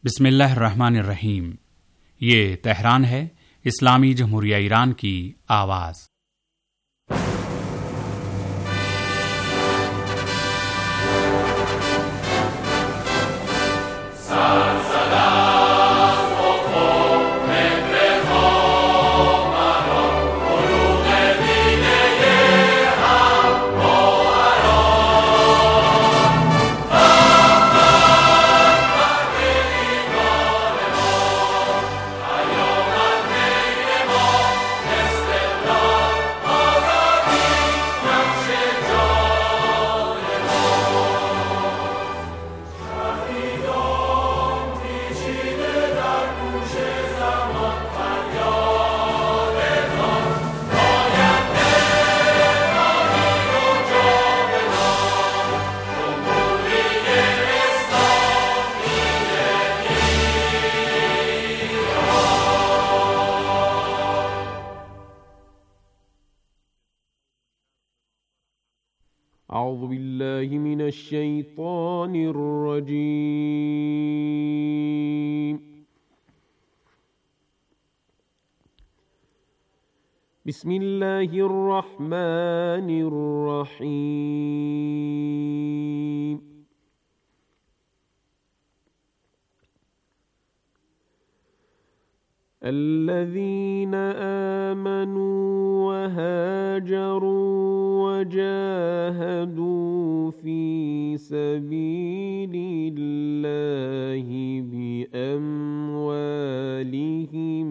بسم اللہ الرحمن الرحیم۔ یہ تہران ہے، اسلامی جمہوریہ ایران کی آواز۔ اعوذ باللہ من الشیطان الرجیم۔ بسم اللہ الرحمن الرحیم۔ الذین آمنوا وهاجروا وجاهدوا في سبيل الله بأموالهم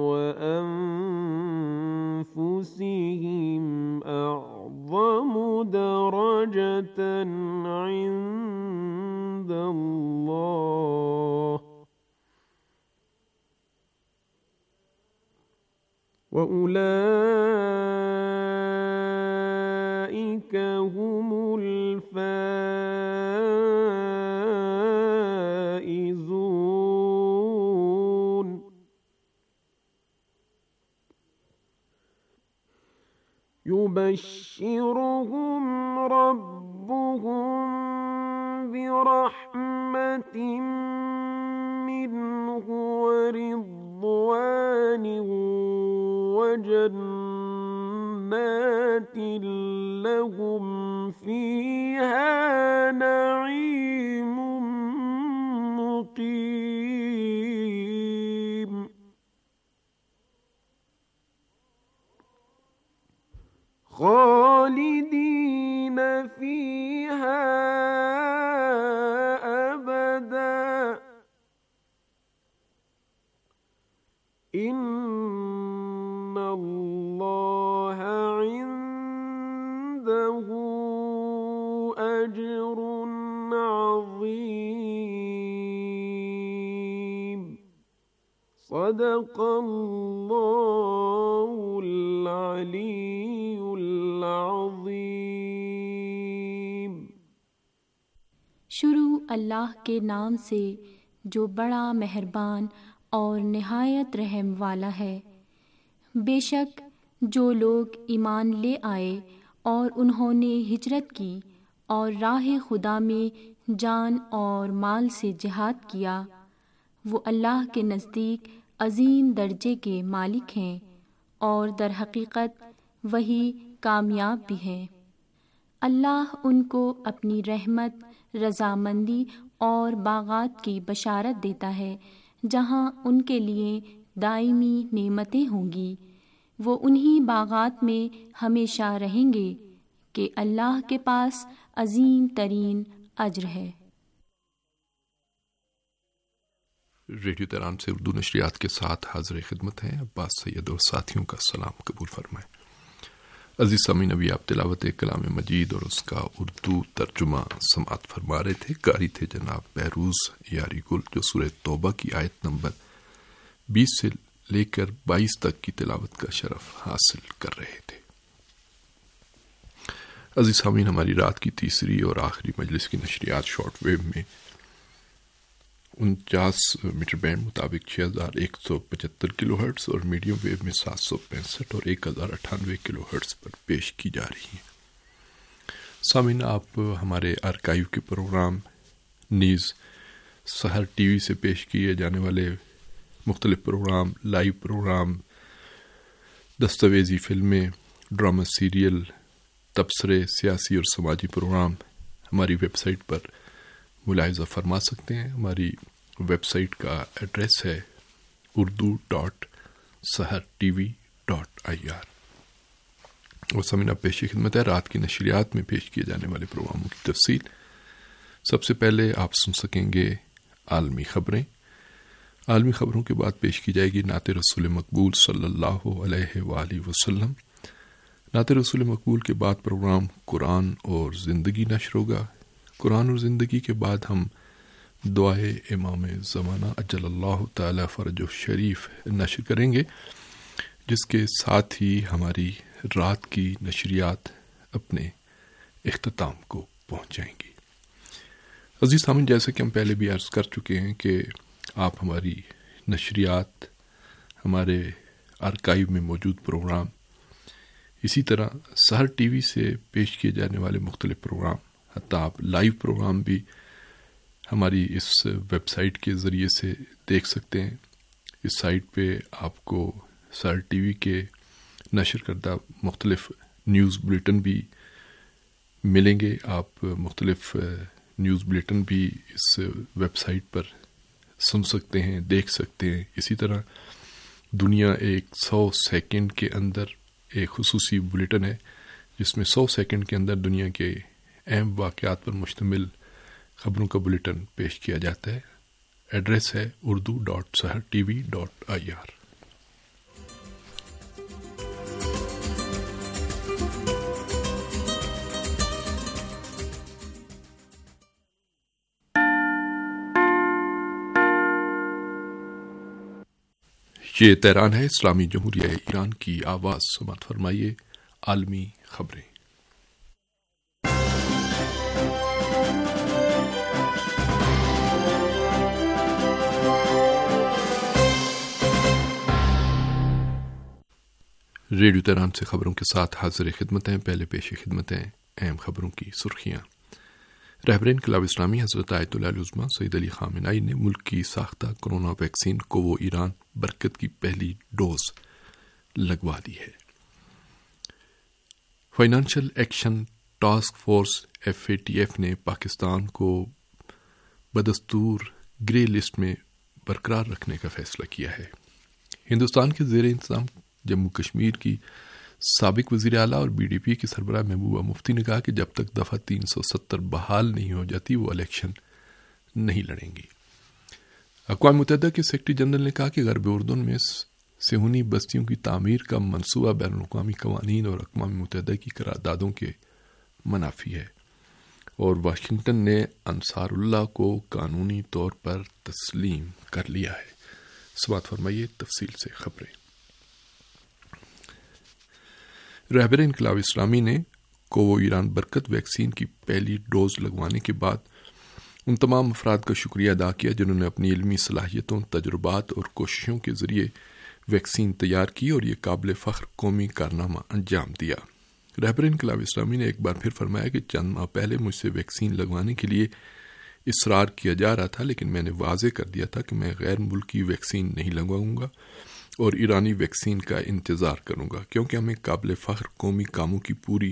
وأنفسهم أعظم درجة عند الله وأولئك هم الفائزون۔ يبشرهم ربهم برحمة منه ورضوان وجنات لهم فيها نعيم مقيم۔ خالدين فيها أبدا إن الله عنده أجر عظيم۔ صدق اللہ العلی العظیم۔ شروع اللہ کے نام سے جو بڑا مہربان اور نہایت رحم والا ہے۔ بے شک جو لوگ ایمان لے آئے اور انہوں نے ہجرت کی اور راہ خدا میں جان اور مال سے جہاد کیا، وہ اللہ کے نزدیک عظیم درجے کے مالک ہیں اور در حقیقت وہی کامیاب بھی ہیں۔ اللہ ان کو اپنی رحمت، رضامندی اور باغات کی بشارت دیتا ہے جہاں ان کے لیے دائمی نعمتیں ہوں گی۔ وہ انہی باغات میں ہمیشہ رہیں گے کہ اللہ کے پاس عظیم ترین اجر ہے۔ ریڈیو تہران سے اردو نشریات کے ساتھ حاضر خدمت ہیں عباس سید اور ساتھیوں کا سلام قبول فرمائیں۔ عزیز سامعین، ابھی آپ تلاوت کلام مجید اور اس کا اردو ترجمہ سماعت فرما رہے تھے۔ قاری تھے جناب بہروز یاری گل، جو سورہ توبہ کی آیت نمبر 20 سے لے کر 22 تک کی تلاوت کا شرف حاصل کر رہے تھے۔ عزیز سامعین، ہماری رات کی تیسری اور آخری مجلس کی نشریات شارٹ ویو میں 49 میٹر بینڈ مطابق 6175 کلو ہرٹز اور میڈیم ویو میں 765 اور 1098 کلو ہرٹز پر پیش کی جا رہی ہیں۔ سامعین، آپ ہمارے آرکائیو کے پروگرام نیز سحر ٹی وی سے پیش کیے جانے والے مختلف پروگرام، لائیو پروگرام، دستاویزی فلمیں، ڈرامہ سیریل، تبصرے، سیاسی اور سماجی پروگرام ہماری ویب سائٹ پر ملاحظہ فرما سکتے ہیں۔ ہماری ویب سائٹ کا ایڈریس ہے urdu.sahartv.ir۔ اور سامعین پیش خدمت ہے رات کی نشریات میں پیش کیے جانے والے پروگراموں کی تفصیل۔ سب سے پہلے آپ سن سکیں گے عالمی خبریں۔ عالمی خبروں کے بعد پیش کی جائے گی نعت رسول مقبول صلی اللہ علیہ وآلہ وسلم۔ نعت رسول مقبول کے بعد پروگرام قرآن اور زندگی نشر ہوگا۔ قرآن اور زندگی کے بعد ہم دعائے امام زمانہ اجل اللہ تعالی فرج شریف نشر کریں گے، جس کے ساتھ ہی ہماری رات کی نشریات اپنے اختتام کو پہنچ جائیں گی۔ عزیز سامعین، جیسے کہ ہم پہلے بھی عرض کر چکے ہیں کہ آپ ہماری نشریات، ہمارے آرکائیو میں موجود پروگرام، اسی طرح سحر ٹی وی سے پیش کیے جانے والے مختلف پروگرام، حتیٰ آپ لائیو پروگرام بھی ہماری اس ویب سائٹ کے ذریعے سے دیکھ سکتے ہیں۔ اس سائٹ پہ آپ کو سحر ٹی وی کے نشر کردہ مختلف نیوز بلیٹن بھی ملیں گے۔ آپ مختلف نیوز بلیٹن بھی اس ویب سائٹ پر سن سکتے ہیں، دیکھ سکتے ہیں۔ اسی طرح دنیا 100 سیکنڈ کے اندر ایک خصوصی بلیٹن ہے جس میں 100 سیکنڈ کے اندر دنیا کے اہم واقعات پر مشتمل خبروں کا بلیٹن پیش کیا جاتا ہے۔ ایڈریس ہے urdu.sahartv.ir۔ یہ تہران ہے، اسلامی جمہوریہ ایران کی آواز۔ سماعت فرمائیے عالمی خبریں۔ ریڈیو تہران سے خبروں کے ساتھ حاضر خدمت ہیں۔ پہلے پیش خدمت ہیں اہم خبروں کی سرخیاں۔ رہبر انقلاب اسلامی حضرت آیت اللہ العظمی سید علی خامنہئی نے ملک کی ساختہ کرونا ویکسین کو وہ ایران برکت کی پہلی ڈوز لگوا دی ہے۔ Financial Action Task Force FATF نے پاکستان کو بدستور گرے لسٹ میں برقرار رکھنے کا فیصلہ کیا ہے۔ ہندوستان کے زیر انتظام جموں کشمیر کی سابق وزیر اعلیٰ اور BDP کی سربراہ محبوبہ مفتی نے کہا کہ جب تک دفعہ 370 بحال نہیں ہو جاتی وہ الیکشن نہیں لڑیں گی۔ اقوام متحدہ کے سیکرٹری جنرل نے کہا کہ غرب اردن میں صہیونی بستیوں کی تعمیر کا منصوبہ بین الاقوامی قوانین اور اقوام متحدہ کی قراردادوں کے منافی ہے، اور واشنگٹن نے انصار اللہ کو قانونی طور پر تسلیم کر لیا ہے۔ سماعت فرمائیے تفصیل سے خبریں۔ رہبر انقلاب اسلامی نے کوو ایران برکت ویکسین کی پہلی ڈوز لگوانے کے بعد ان تمام افراد کا شکریہ ادا کیا جنہوں نے اپنی علمی صلاحیتوں، تجربات اور کوششوں کے ذریعے ویکسین تیار کی اور یہ قابل فخر قومی کارنامہ انجام دیا۔ رہبر انقلاب اسلامی نے ایک بار پھر فرمایا کہ چند ماہ پہلے مجھ سے ویکسین لگوانے کے لیے اصرار کیا جا رہا تھا، لیکن میں نے واضح کر دیا تھا کہ میں غیر ملکی ویکسین نہیں لگواؤں گا اور ایرانی ویکسین کا انتظار کروں گا، کیونکہ ہمیں قابل فخر قومی کاموں کی پوری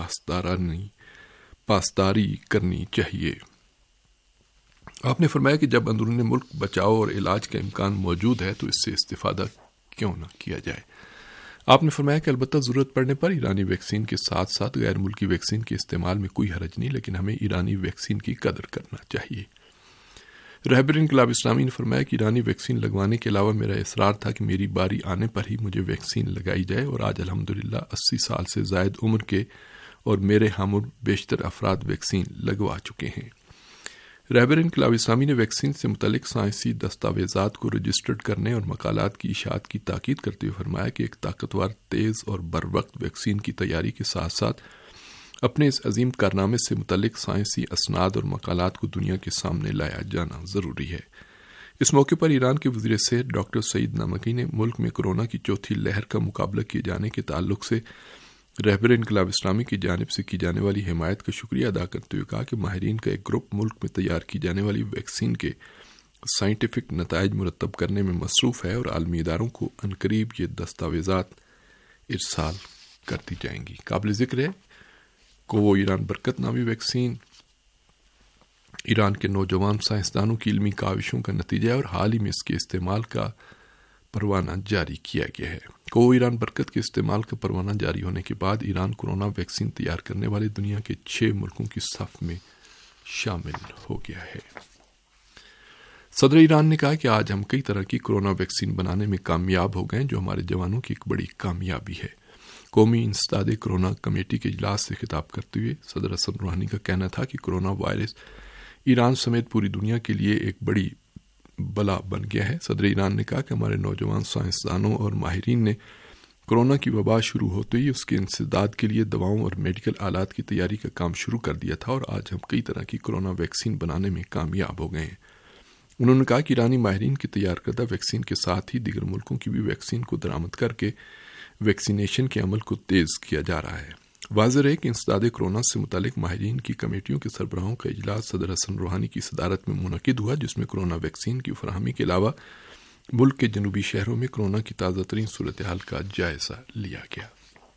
پاسداری کرنی چاہیے۔ آپ نے فرمایا کہ جب اندرون ملک بچاؤ اور علاج کا امکان موجود ہے تو اس سے استفادہ کیوں نہ کیا جائے۔ آپ نے فرمایا کہ البتہ ضرورت پڑنے پر ایرانی ویکسین کے ساتھ ساتھ غیر ملکی ویکسین کے استعمال میں کوئی حرج نہیں، لیکن ہمیں ایرانی ویکسین کی قدر کرنا چاہیے۔ رہبر انقلاب اسلامی نے فرمایا کہ ایرانی ویکسین لگوانے کے علاوہ میرا اصرار تھا کہ میری باری آنے پر ہی مجھے ویکسین لگائی جائے، اور آج الحمدللہ 80 سال سے زائد عمر کے اور میرے ہم عمر بیشتر افراد ویکسین لگوا چکے ہیں۔ رہبر انقلاب اسلامی نے ویکسین سے متعلق سائنسی دستاویزات کو رجسٹرڈ کرنے اور مقالات کی اشاعت کی تاکید کرتے ہوئے فرمایا کہ ایک طاقتور، تیز اور بروقت ویکسین کی تیاری کے ساتھ ساتھ اپنے اس عظیم کارنامے سے متعلق سائنسی اسناد اور مقالات کو دنیا کے سامنے لایا جانا ضروری ہے۔ اس موقع پر ایران کے وزیر صحت ڈاکٹر سعید نمکی نے ملک میں کورونا کی چوتھی لہر کا مقابلہ کیے جانے کے تعلق سے رہبر انقلاب اسلامی کی جانب سے کی جانے والی حمایت کا شکریہ ادا کرتے ہوئے کہا کہ ماہرین کا ایک گروپ ملک میں تیار کی جانے والی ویکسین کے سائنٹیفک نتائج مرتب کرنے میں مصروف ہے اور عالمی اداروں کو عنقریب یہ دستاویزات ارسال کر دی جائیں گی۔ قابل ذکر ہے کوو ایران برکت نامی ویکسین ایران کے نوجوان سائنسدانوں کی علمی کاوشوں کا نتیجہ ہے اور حال ہی میں اس کے استعمال کا پروانہ جاری کیا گیا ہے۔ کوو ایران برکت کے استعمال کا پروانہ جاری ہونے کے بعد ایران کورونا ویکسین تیار کرنے والے دنیا کے 6 ملکوں کی صف میں شامل ہو گیا ہے۔ صدر ایران نے کہا کہ آج ہم کئی طرح کی کورونا ویکسین بنانے میں کامیاب ہو گئے جو ہمارے جوانوں کی ایک بڑی کامیابی ہے۔ قومی انسداد کورونا کمیٹی کے اجلاس سے خطاب کرتے ہوئے صدر حسن روحانی کا کہنا تھا کہ کورونا وائرس ایران سمیت پوری دنیا کے لیے ایک بڑی بلا بن گیا ہے۔ صدر ایران نے کہا کہ ہمارے نوجوان سائنسدانوں اور ماہرین نے کورونا کی وبا شروع ہوتے ہی اس کے انسداد کے لیے دواؤں اور میڈیکل آلات کی تیاری کا کام شروع کر دیا تھا اور آج ہم کئی طرح کی کورونا ویکسین بنانے میں کامیاب ہو گئے ہیں۔ انہوں نے کہا کہ ایرانی ماہرین کی تیار کردہ ویکسین کے ساتھ ہی دیگر ملکوں کی بھی ویکسین کو درآمد کر کے ویکسینیشن کے عمل کو تیز کیا جا رہا ہے۔ واضح ہے کہ انسداد کورونا سے متعلق ماہرین کی کمیٹیوں کے سربراہوں کا اجلاس صدر حسن روحانی کی صدارت میں منعقد ہوا، جس میں کورونا ویکسین کی فراہمی کے علاوہ ملک کے جنوبی شہروں میں کورونا کی تازہ ترین صورتحال کا جائزہ لیا گیا۔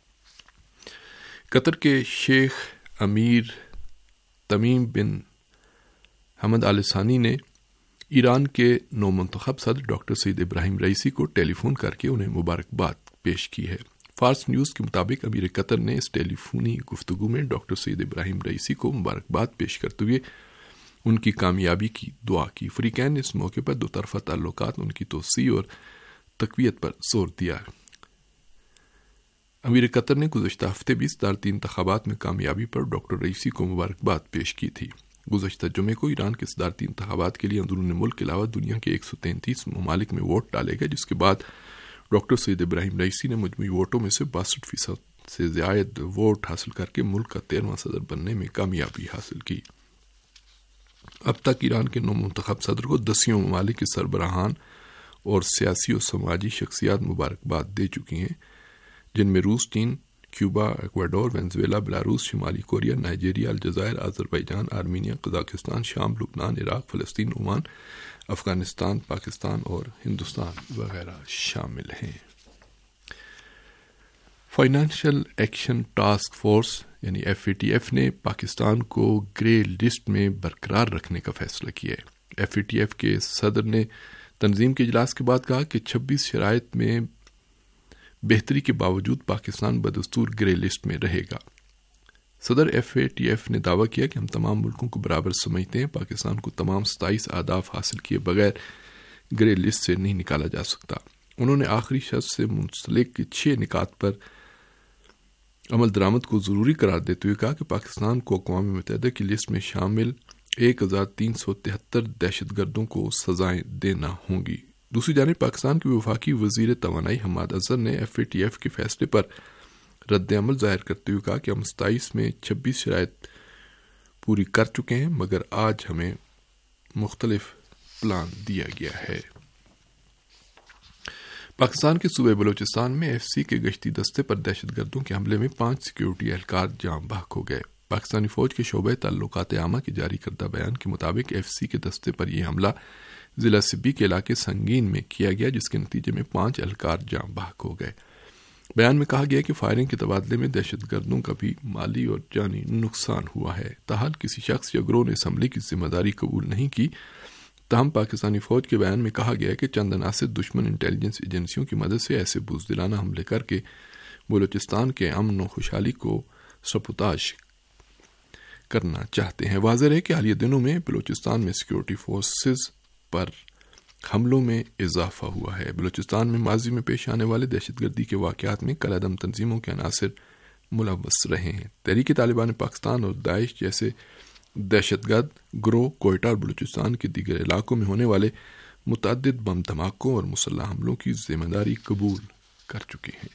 قطر کے شیخ امیر تمیم بن حمد آل ثانی نے ایران کے نو منتخب صدر ڈاکٹر سعید ابراہیم رئیسی کو ٹیلی فون کر کے انہیں مبارکباد پیش کی ہے۔ فارس نیوز کے مطابق امیر قطر نے اس ٹیلی فونی گفتگو میں ڈاکٹر سعید ابراہیم رئیسی کو مبارکباد پیش کرتے ہوئے ان کی کامیابی کی دعا کی۔ فریقین نے اس موقع پر دو طرفہ تعلقات، ان کی توسیع اور تقویت پر زور دیا۔ امیر قطر نے گزشتہ ہفتے بھی صدارتی انتخابات میں کامیابی پر ڈاکٹر رئیسی کو مبارکباد پیش کی تھی۔ گزشتہ جمعے کو ایران کے صدارتی انتخابات کے لیے اندرون ملک کے علاوہ دنیا کے 133 ممالک میں ووٹ ڈالے گئے، جس کے بعد ڈاکٹر سعید ابراہیم رئیسی نے مجموعی ووٹوں میں سے 62% سے زائد ووٹ حاصل کر کے ملک کا 13واں صدر بننے میں کامیابی حاصل کی۔ اب تک ایران کے نو منتخب صدر کو 10 ممالک کے سربراہان اور سیاسی اور سماجی شخصیات مبارکباد دے چکی ہیں، جن میں روس، چین، کیوبا، ایکواڈور، وینزویلا، بیلاروس، شمالی کوریا، نائجیریا، الجزائر، آذربائیجان، آرمینیا، قزاقستان، شام، لبنان، عراق، فلسطین، عمان، افغانستان، پاکستان اور ہندوستان وغیرہ شامل ہیں۔ فائنینشل ایکشن ٹاسک فورس یعنی FATF نے پاکستان کو گرے لسٹ میں برقرار رکھنے کا فیصلہ کیا ہے۔ FATF کے صدر نے تنظیم کے اجلاس کے بعد کہا کہ 26 شرائط میں بہتری کے باوجود پاکستان بدستور گرے لسٹ میں رہے گا۔ صدر FATF نے دعویٰ کیا کہ ہم تمام ملکوں کو برابر سمجھتے ہیں، پاکستان کو تمام 27 اہداف حاصل کیے بغیر گرے لسٹ سے نہیں نکالا جا سکتا۔ انہوں نے آخری شرط سے منسلک 6 نکات پر عمل درآمد کو ضروری قرار دیتے ہوئے کہا کہ پاکستان کو اقوام متحدہ کی لسٹ میں شامل 1373 دہشت گردوں کو سزائیں دینا ہوں گی۔ دوسری جانب پاکستان کے وفاقی وزیر توانائی حماد اظہر نے FATF کے فیصلے پر رد عمل ظاہر کرتے ہوئے کہا کہ ہم 27 میں 26 شرائط پوری کر چکے ہیں، مگر آج ہمیں مختلف پلان دیا گیا ہے۔ پاکستان کے صوبے بلوچستان میں FC کے گشتی دستے پر دہشت گردوں کے حملے میں 5 سیکیورٹی اہلکار جاں بحق ہو گئے۔ پاکستانی فوج کے شعبہ تعلقات عامہ کے جاری کردہ بیان کے مطابق FC کے دستے پر یہ حملہ ضلع سبی کے علاقے سنگین میں کیا گیا، جس کے نتیجے میں 5 اہلکار جاں بحق ہو گئے۔ بیان میں کہا گیا کہ فائرنگ کے تبادلے میں دہشت گردوں کا بھی مالی اور جانی نقصان ہوا ہے۔ تاحال کسی شخص یا گروہ نے اس حملے کی ذمہ داری قبول نہیں کی۔ تاہم پاکستانی فوج کے بیان میں کہا گیا کہ چند عناصر دشمن انٹیلیجنس ایجنسیوں کی مدد سے ایسے بزدلانہ حملے کر کے بلوچستان کے امن و خوشحالی کو سبوتاژ کرنا چاہتے ہیں۔ واضح ہے کہ حالیہ دنوں میں بلوچستان میں سیکیورٹی فورسز پر حملوں میں اضافہ ہوا ہے۔ بلوچستان میں ماضی میں پیش آنے والے دہشت گردی کے واقعات میں کالعدم تنظیموں کے عناصر ملوث رہے ہیں۔ تحریک طالبان پاکستان اور داعش جیسے دہشت گرد گروہ کوئٹہ اور بلوچستان کے دیگر علاقوں میں ہونے والے متعدد بم دھماکوں اور مسلح حملوں کی ذمہ داری قبول کر چکے ہیں۔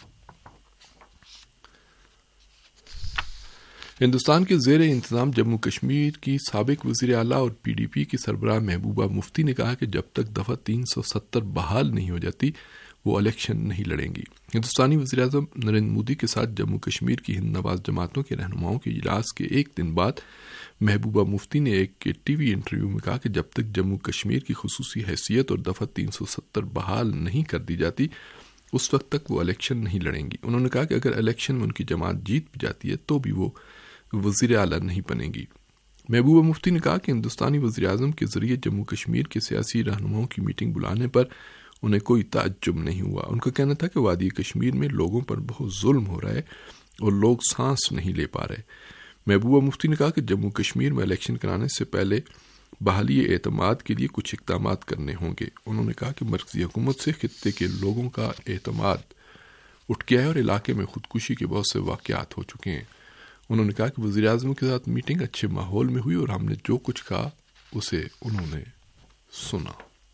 ہندوستان کے زیر انتظام جموں کشمیر کی سابق وزیر اعلیٰ اور PDP کی سربراہ محبوبہ مفتی نے کہا کہ جب تک دفعہ 370 بحال نہیں ہو جاتی وہ الیکشن نہیں لڑیں گی۔ ہندوستانی وزیراعظم نریندر مودی کے ساتھ جموں کشمیر کی ہند نواز جماعتوں کے رہنماؤں کے اجلاس کے ایک دن بعد محبوبہ مفتی نے ایک ٹی وی انٹرویو میں کہا کہ جب تک جموں کشمیر کی خصوصی حیثیت اور دفعہ 370 بحال نہیں کر دی جاتی اس وقت تک وہ الیکشن نہیں لڑیں گی۔ انہوں نے کہا کہ اگر الیکشن میں ان کی جماعت جیت بھی جاتی ہے تو بھی وہ وزیر اعلیٰ نہیں بنیں گی۔ محبوبہ مفتی نے کہا کہ ہندوستانی وزیراعظم کے ذریعے جموں کشمیر کے سیاسی رہنماؤں کی میٹنگ بلانے پر انہیں کوئی تعجب نہیں ہوا۔ ان کا کہنا تھا کہ وادی کشمیر میں لوگوں پر بہت ظلم ہو رہا ہے اور لوگ سانس نہیں لے پا رہے۔ محبوبہ مفتی نے کہا کہ جموں کشمیر میں الیکشن کرانے سے پہلے بحالی اعتماد کے لیے کچھ اقدامات کرنے ہوں گے۔ انہوں نے کہا کہ مرکزی حکومت سے خطے کے لوگوں کا اعتماد اٹھ گیا ہے اور علاقے میں خودکشی کے بہت سے واقعات ہو چکے ہیں۔ انہوں نے کہا کہ وزیراعظم کے ساتھ میٹنگ اچھے ماحول میں ہوئی اور ہم نے جو کچھ کہا اسے انہوں نے سنا۔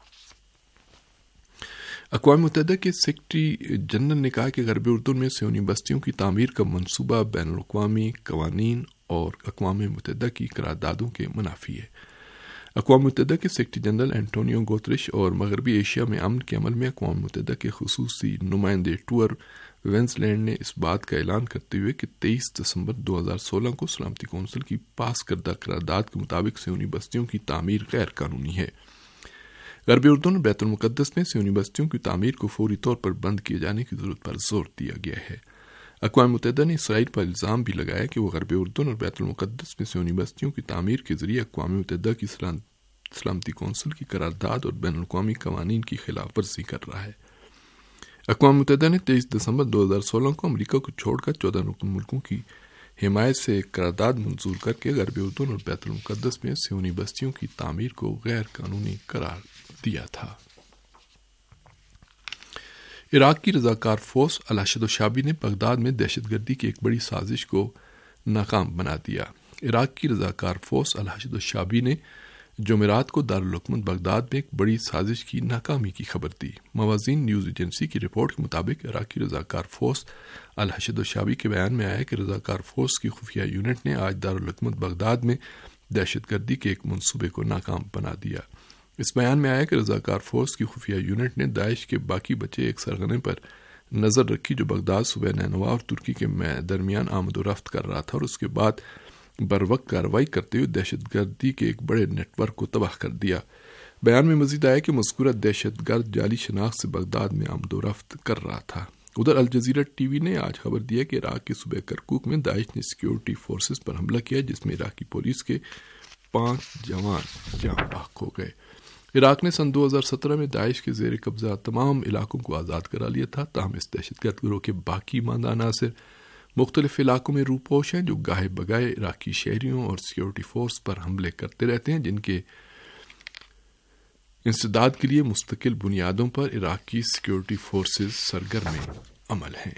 اقوام متحدہ کے سیکرٹری جنرل نے کہا کہ غربی اردن میں سیونی بستیوں کی تعمیر کا منصوبہ بین الاقوامی قوانین اور اقوام متحدہ کی قراردادوں کے منافی ہے۔ اقوام متحدہ کے سیکرٹری جنرل اینٹونیو گوتریش اور مغربی ایشیا میں امن کے عمل میں اقوام متحدہ کے خصوصی نمائندے ٹور وینسلینڈ نے اس بات کا اعلان کرتے ہوئے کہ 23 دسمبر 2016 کو سلامتی کونسل کی پاس کردہ قرارداد کے مطابق سیونی بستیوں کی تعمیر غیر قانونی ہے۔ غربی اردن اور بیت المقدس میں سیونی بستیوں کی تعمیر کو فوری طور پر بند کیے جانے کی ضرورت پر زور دیا گیا ہے۔ اقوام متحدہ نے اسرائیل پر الزام بھی لگایا کہ وہ غربی اردن اور بیت المقدس میں سیونی بستیوں کی تعمیر کے ذریعے اقوام متحدہ کی سلامتی کونسل کی قرارداد اور بین الاقوامی قوانین کی خلاف ورزی کر رہا ہے۔ اقوام متحدہ نے 23 دسمبر 2016 کو امریکہ کو چھوڑ کر 14 رکن ملکوں کی حمایت سے ایک قرارداد منظور کر کے غربی اردن اور بیت المقدس میں سیونی بستیوں کی تعمیر کو غیر قانونی قرار دیا تھا۔ عراق کی رضاکار فورس الحشد الشعبی نے بغداد میں دہشت گردی کی ایک بڑی سازش کو ناکام بنا دیا۔ عراق کی رضاکار فورس الحشد الشعبی نے جمعرات کو دارالحکومت بغداد میں ایک بڑی سازش کی ناکامی کی خبر دی۔ موازین نیوز ایجنسی کی رپورٹ کے مطابق عراقی رضاکار فورس الحشد الشعبی کے بیان میں آیا کہ رضاکار فورس کی خفیہ یونٹ نے آج دارالحکومت بغداد میں دہشت گردی کے ایک منصوبے کو ناکام بنا دیا۔ اس بیان میں آیا کہ رضاکار فورس کی خفیہ یونٹ نے داعش کے باقی بچے ایک سرغنے پر نظر رکھی جو بغداد صوبہ نینوا اور ترکی کے درمیان آمد و رفت کر رہا تھا، اور اس کے بعد بروقت کارروائی کرتے ہوئے دہشت گردی کے ایک بڑے نیٹ ورک کو تباہ کر دیا۔ بیان میں مزید آیا کہ مذکورہ دہشت گرد جعلی شناخت سے بغداد میں آمد و رفت کر رہا تھا۔ ادھر الجزیرہ ٹی وی نے آج خبر دیا کہ عراق کے صوبہ کرکوک میں داعش نے سیکیورٹی فورسز پر حملہ کیا جس میں عراقی پولیس کے 5 جوان جاں بحق ہو گئے۔ عراق نے سن 2017 میں داعش کے زیر قبضہ تمام علاقوں کو آزاد کرا لیا تھا، تاہم اس دہشت گرد گروہ کے باقی ماندہ عناصر مختلف علاقوں میں روپوش ہیں جو گاہے بگائے عراقی شہریوں اور سیکیورٹی فورس پر حملے کرتے رہتے ہیں، جن کے انسداد کے لیے مستقل بنیادوں پر عراقی سیکیورٹی فورسز سرگرم عمل ہیں۔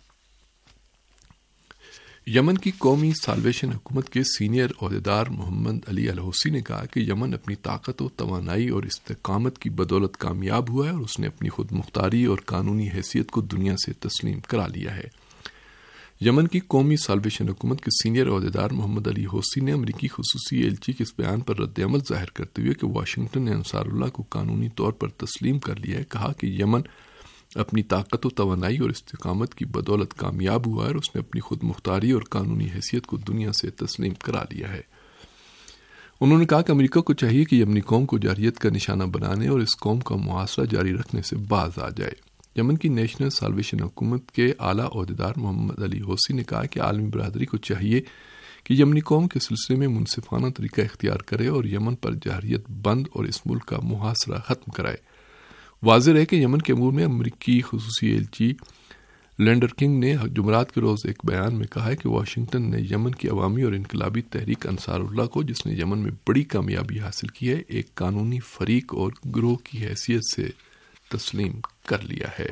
یمن کی قومی سالویشن حکومت کے سینئر عہدیدار محمد علی الحوثی نے کہا کہ یمن اپنی طاقت و توانائی اور استقامت کی بدولت کامیاب ہوا ہے اور اس نے اپنی خود مختاری اور قانونی حیثیت کو دنیا سے تسلیم کرا لیا ہے۔ یمن کی قومی سالویشن حکومت کے سینئر عہدیدار محمد علی حوثی نے امریکی خصوصی ایلچی کے اس بیان پر رد عمل ظاہر کرتے ہوئے کہ واشنگٹن نے انصار اللہ کو قانونی طور پر تسلیم کر لیا ہے، کہا کہ یمن اپنی طاقت و توانائی اور استقامت کی بدولت کامیاب ہوا ہے اور اس نے اپنی خود مختاری اور قانونی حیثیت کو دنیا سے تسلیم کرا لیا ہے۔ انہوں نے کہا کہ امریکہ کو چاہیے کہ یمنی قوم کو جارحیت کا نشانہ بنانے اور اس قوم کا محاصرہ جاری رکھنے سے باز آ جائے۔ یمن کی نیشنل سالویشن حکومت کے اعلیٰ عہدیدار محمد علی حوثی نے کہا کہ عالمی برادری کو چاہیے کہ یمنی قوم کے سلسلے میں منصفانہ طریقہ اختیار کرے اور یمن پر جارحیت بند اور اس ملک کا محاصرہ ختم کرائے۔ واضح ہے کہ یمن کے امور میں امریکی خصوصی ایلچی لینڈر کنگ نے جمعرات کے روز ایک بیان میں کہا ہے کہ واشنگٹن نے یمن کی عوامی اور انقلابی تحریک انصار اللہ کو، جس نے یمن میں بڑی کامیابی حاصل کی ہے، ایک قانونی فریق اور گروہ کی حیثیت سے تسلیم کر لیا ہے۔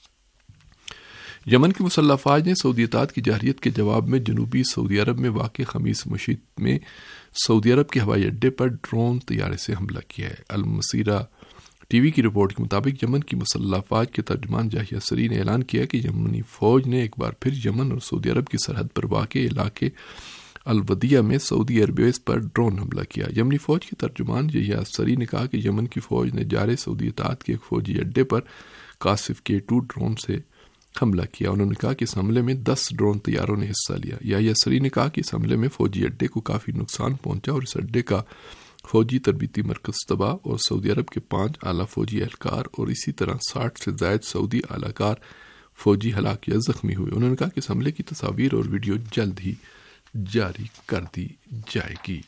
یمن کی مسلح افواج نے سعودی اطاعت کی جارحیت کے جواب میں جنوبی سعودی عرب میں واقع خمیس مشیط میں سعودی عرب کے ہوائی اڈے پر ڈرون طیارے سے حملہ کیا ہے۔ المسیرہ ٹی وی کی رپورٹ کے مطابق یمن کی مسلح افواج کے ترجمان یحییٰ سری نے اعلان کیا کہ یمنی فوج نے ایک بار پھر یمن اور سعودی عرب کی سرحد پر واقع علاقے الودیہ میں سعودی ایئر بیس پر ڈرون حملہ کیا۔ یمنی فوج کے ترجمان یحییٰ سری نے کہا کہ یمن کی فوج نے جارے سعودی اطاعت کے ایک فوجی اڈے پر قاصف K2 ڈرون سے حملہ کیا. انہوں نے کہا کہ اس حملے میں 10 ڈرون طیاروں نے حصہ لیا. یحییٰ سری نے کہا کہ اس حملے میں فوجی اڈے کو کافی نقصان پہنچا اور اس اڈے کا فوجی تربیتی مرکز تباہ اور سعودی عرب کے 5 اعلیٰ فوجی اہلکار اور اسی طرح 60 سے زائد سعودی اعلی کار فوجی ہلاک یا زخمی ہوئے. انہوں نے کہا کہ اس حملے کی تصاویر اور ویڈیو جلد ہی جاری کر دی جائے گی.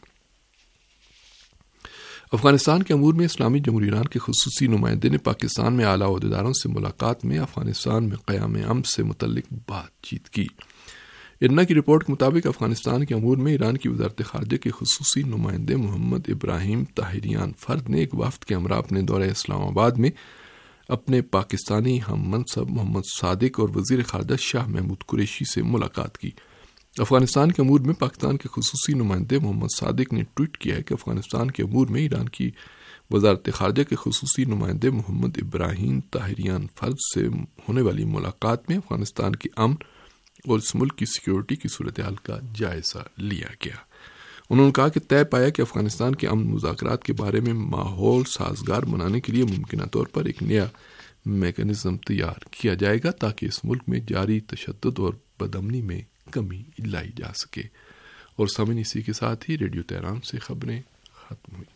افغانستان کے امور میں اسلامی جمہوریہ ایران کے خصوصی نمائندے نے پاکستان میں اعلیٰ عہدیداروں سے ملاقات میں افغانستان میں قیام امن سے متعلق بات چیت کی. ارنا کی رپورٹ کے مطابق افغانستان کے امور میں ایران کی وزارت خارجہ کے خصوصی نمائندے محمد ابراہیم طاہریان فرد نے ایک وفد کے ہمراہ اپنے دورہ اسلام آباد میں اپنے پاکستانی ہم منصب محمد صادق اور وزیر خارجہ شاہ محمود قریشی سے ملاقات کی. افغانستان کے امور میں پاکستان کے خصوصی نمائندے محمد صادق نے ٹویٹ کیا ہے کہ افغانستان کے امور میں ایران کی وزارت خارجہ کے خصوصی نمائندے محمد ابراہیم طاہریان فرد سے ہونے والی ملاقات میں افغانستان کے امن اور اس ملک کی سیکیورٹی کی صورتحال کا جائزہ لیا گیا. انہوں نے کہا کہ طے پایا کہ افغانستان کے امن مذاکرات کے بارے میں ماحول سازگار بنانے کے لیے ممکنہ طور پر ایک نیا میکانزم تیار کیا جائے گا تاکہ اس ملک میں جاری تشدد اور بدامنی میں کمی لائی جا سکے. اور سامعین اسی کے ساتھ ہی ریڈیو تہران سے خبریں ختم ہوئی.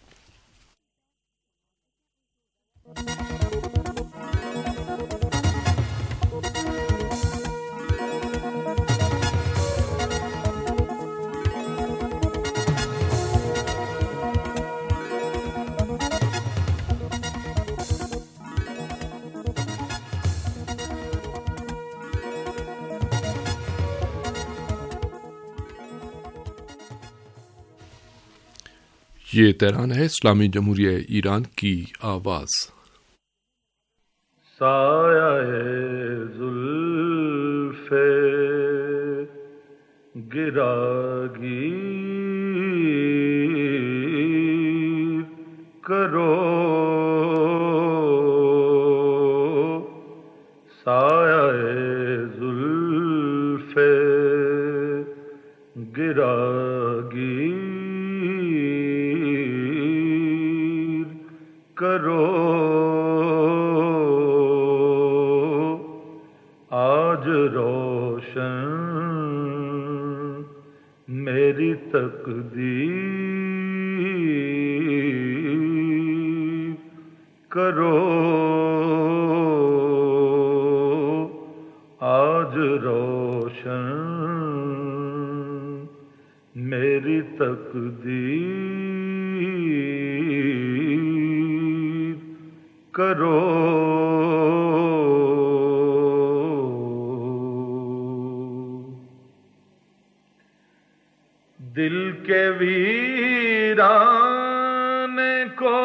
یہ تہران ہے، اسلامی جمہوریہ ایران کی آواز. سایہ زلف گراگیر کرو، سایہ زلف گراگیر کرو، آج روشن میری تقدیر کرو، آج روشن میری تقدیر کرو. دل کے ویران کو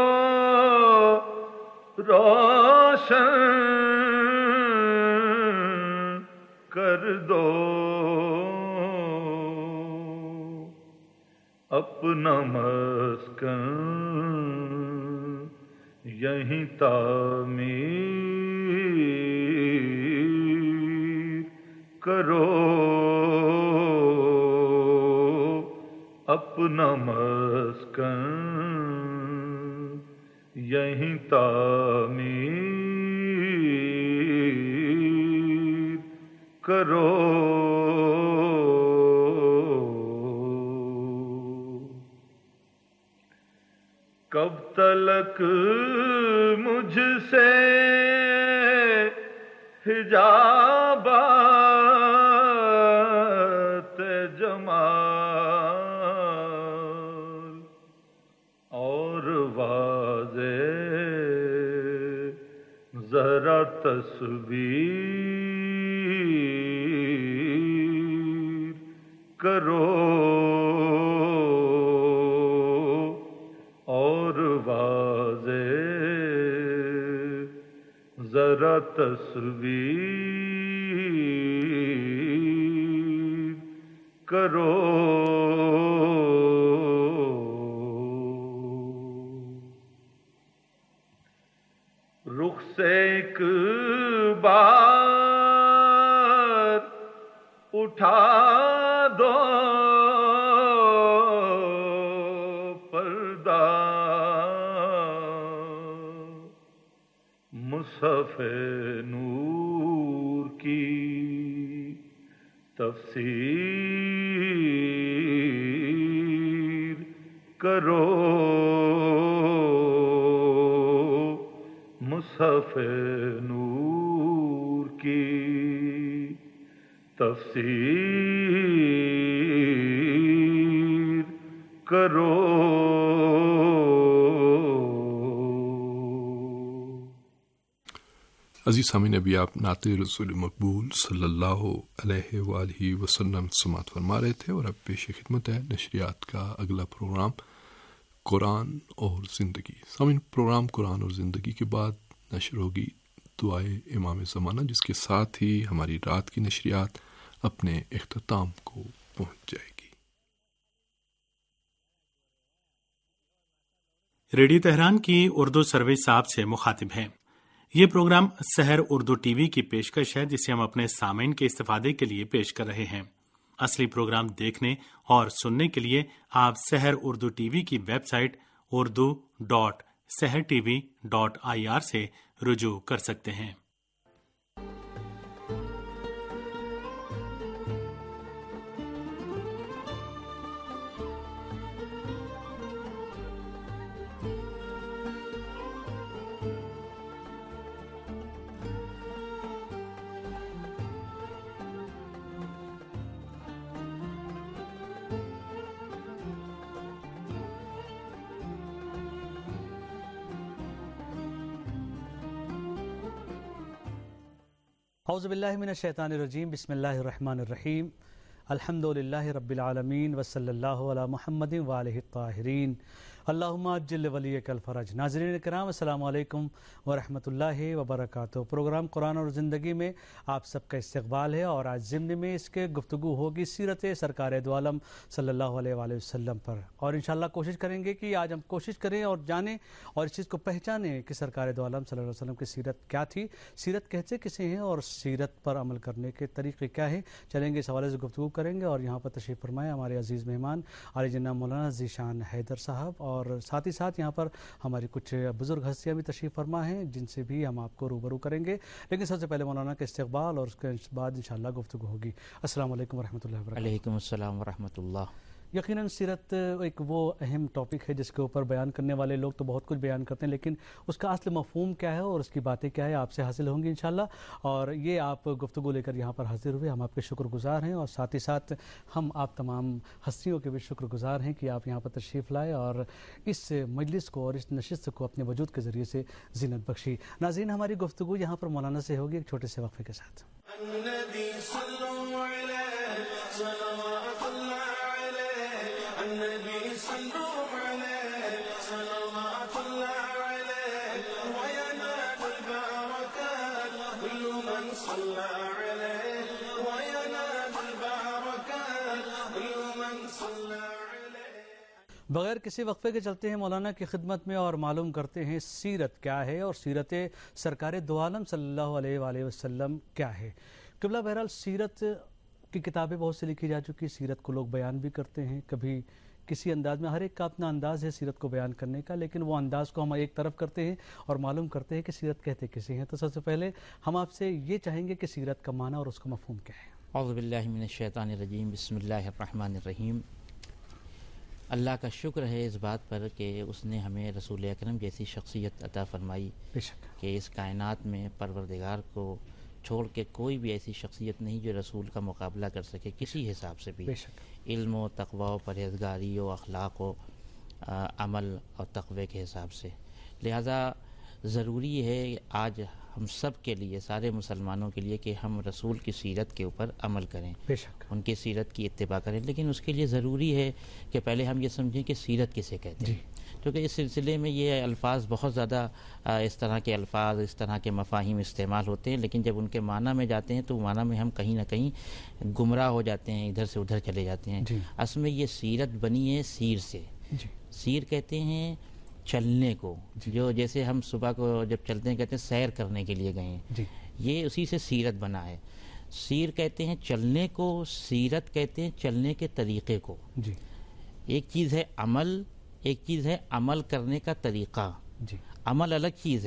روشن کر دو، اپنا مسکن یہیں تعمیر کرو، اپنا مسکن یہیں تعمیر کرو. کب تلک مجھ سے حجابات جمال اور واضح ذرا تصویر کرو، ذرا تصویر کرو. رخ سے ایک بار اٹھا دو مصحف نور کی تفسیر کرو، مصحف نور کی تفسیر کرو۔ عزیز سامعین، ابھی آپ نعت رسول مقبول صلی اللہ علیہ وآلہ وسلم سماعت فرما رہے تھے، اور اب پیش خدمت ہے نشریات کا اگلا پروگرام قرآن اور زندگی۔ سامعین، پروگرام قرآن اور زندگی کے بعد نشر ہوگی دعائے امام زمانہ، جس کے ساتھ ہی ہماری رات کی نشریات اپنے اختتام کو پہنچ جائے گی۔ ریڈیو تہران کی اردو سروس آپ سے مخاطب ہیں۔ یہ پروگرام سحر اردو ٹی وی کی پیشکش ہے، جسے ہم اپنے سامعین کے استفادے کے لیے پیش کر رہے ہیں۔ اصلی پروگرام دیکھنے اور سننے کے لیے آپ سحر اردو ٹی وی کی ویب سائٹ urdu.sehrtv.ir سے رجوع کر سکتے ہیں۔ اعوذ باللہ من الشیطان الرجیم، بسم اللہ الرحمن الرحیم، الحمد للہ رب العالمین وصلی اللہ علی محمد وآلہ الطاہرین، اللہم عجل ولیک الفرج۔ ناظرین کرام، السلام علیکم ورحمۃ اللہ وبرکاتہ۔ پروگرام قرآن اور زندگی میں آپ سب کا استقبال ہے، اور آج ضمن میں اس کے گفتگو ہوگی سیرت سرکار دو عالم صلی اللہ علیہ وآلہ وسلم پر، اور انشاءاللہ کوشش کریں گے کہ آج ہم کوشش کریں اور جانیں اور اس چیز کو پہچانیں کہ سرکار دو عالم صلی اللہ علیہ وسلم کی سیرت کیا تھی، سیرت کہتے کسے ہیں، اور سیرت پر عمل کرنے کے طریقے کیا ہیں۔ چلیں گے اس حوالے سے گفتگو کریں گے، اور یہاں پر تشریف فرمائے ہمارے عزیز مہمان عالی جناب مولانا ذیشان حیدر صاحب، اور ساتھ ہی ساتھ یہاں پر ہماری کچھ بزرگ ہستیاں بھی تشریف فرما ہیں، جن سے بھی ہم آپ کو روبرو کریں گے۔ لیکن سب سے پہلے مولانا کا استقبال، اور اس کے بعد انشاءاللہ گفتگو ہوگی۔ السلام علیکم ورحمۃ اللہ وبرکاتہ۔ علیکم السلام ورحمۃ اللہ۔ یقیناً سیرت ایک وہ اہم ٹاپک ہے جس کے اوپر بیان کرنے والے لوگ تو بہت کچھ بیان کرتے ہیں، لیکن اس کا اصل مفہوم کیا ہے اور اس کی باتیں کیا ہے آپ سے حاصل ہوں گی انشاءاللہ، اور یہ آپ گفتگو لے کر یہاں پر حاضر ہوئے، ہم آپ کے شکر گزار ہیں، اور ساتھ ہی ساتھ ہم آپ تمام ہستیوں کے بھی شکر گزار ہیں کہ آپ یہاں پر تشریف لائے اور اس مجلس کو اور اس نشست کو اپنے وجود کے ذریعے سے زینت بخشی۔ ناظرین، ہماری گفتگو یہاں پر مولانا سے ہوگی ایک چھوٹے سے وقفے کے ساتھ۔ بغیر کسی وقفے کے چلتے ہیں مولانا کی خدمت میں اور معلوم کرتے ہیں سیرت کیا ہے اور سیرت سرکار دو عالم صلی اللہ علیہ وآلہ وسلم کیا ہے۔ قبلہ بہرحال سیرت کی کتابیں بہت سی لکھی جا چکی، سیرت کو لوگ بیان بھی کرتے ہیں، کبھی کسی انداز میں، ہر ایک کا اپنا انداز ہے سیرت کو بیان کرنے کا، لیکن وہ انداز کو ہم ایک طرف کرتے ہیں اور معلوم کرتے ہیں کہ سیرت کہتے کسے ہیں۔ تو سب سے پہلے ہم آپ سے یہ چاہیں گے کہ سیرت کا معنی اور اس کا مفہوم کیا ہے۔ اعوذ باللہ من الشیطان الرجیم، بسم اللہ الرحمن الرحیم۔ اللہ کا شکر ہے اس بات پر کہ اس نے ہمیں رسول اکرم جیسی شخصیت عطا فرمائی، بے شک کہ اس کائنات میں پروردگار کو چھوڑ کے کوئی بھی ایسی شخصیت نہیں جو رسول کا مقابلہ کر سکے کسی حساب سے بھی، بے شک علم و تقوی و پرہیزگاری و اخلاق و عمل اور تقوی کے حساب سے۔ لہذا ضروری ہے آج ہم سب کے لیے، سارے مسلمانوں کے لیے، کہ ہم رسول کی سیرت کے اوپر عمل کریں، بے شک ان کی سیرت کی اتباع کریں، لیکن اس کے لیے ضروری ہے کہ پہلے ہم یہ سمجھیں کہ سیرت کسے کہتے ہیں، کیونکہ اس سلسلے میں یہ الفاظ بہت زیادہ اس طرح کے الفاظ، اس طرح کے مفاہیم استعمال ہوتے ہیں، لیکن جب ان کے معنی میں جاتے ہیں تو معنی میں ہم کہیں نہ کہیں گمراہ ہو جاتے ہیں، ادھر سے ادھر چلے جاتے ہیں۔ اصل میں یہ سیرت بنی ہے سیر سے۔ سیر کہتے ہیں چلنے کو، جو جیسے ہم صبح کو جب چلتے ہیں کہتے ہیں سیر کرنے کے لیے گئے ہیں، یہ اسی سے سیرت بنا ہے۔ سیر کہتے ہیں چلنے کو، سیرت کہتے ہیں چلنے کے طریقے کو۔ ایک چیز ہے عمل، ایک چیز ہے عمل کرنے کا طریقہ۔ عمل الگ چیز ہے،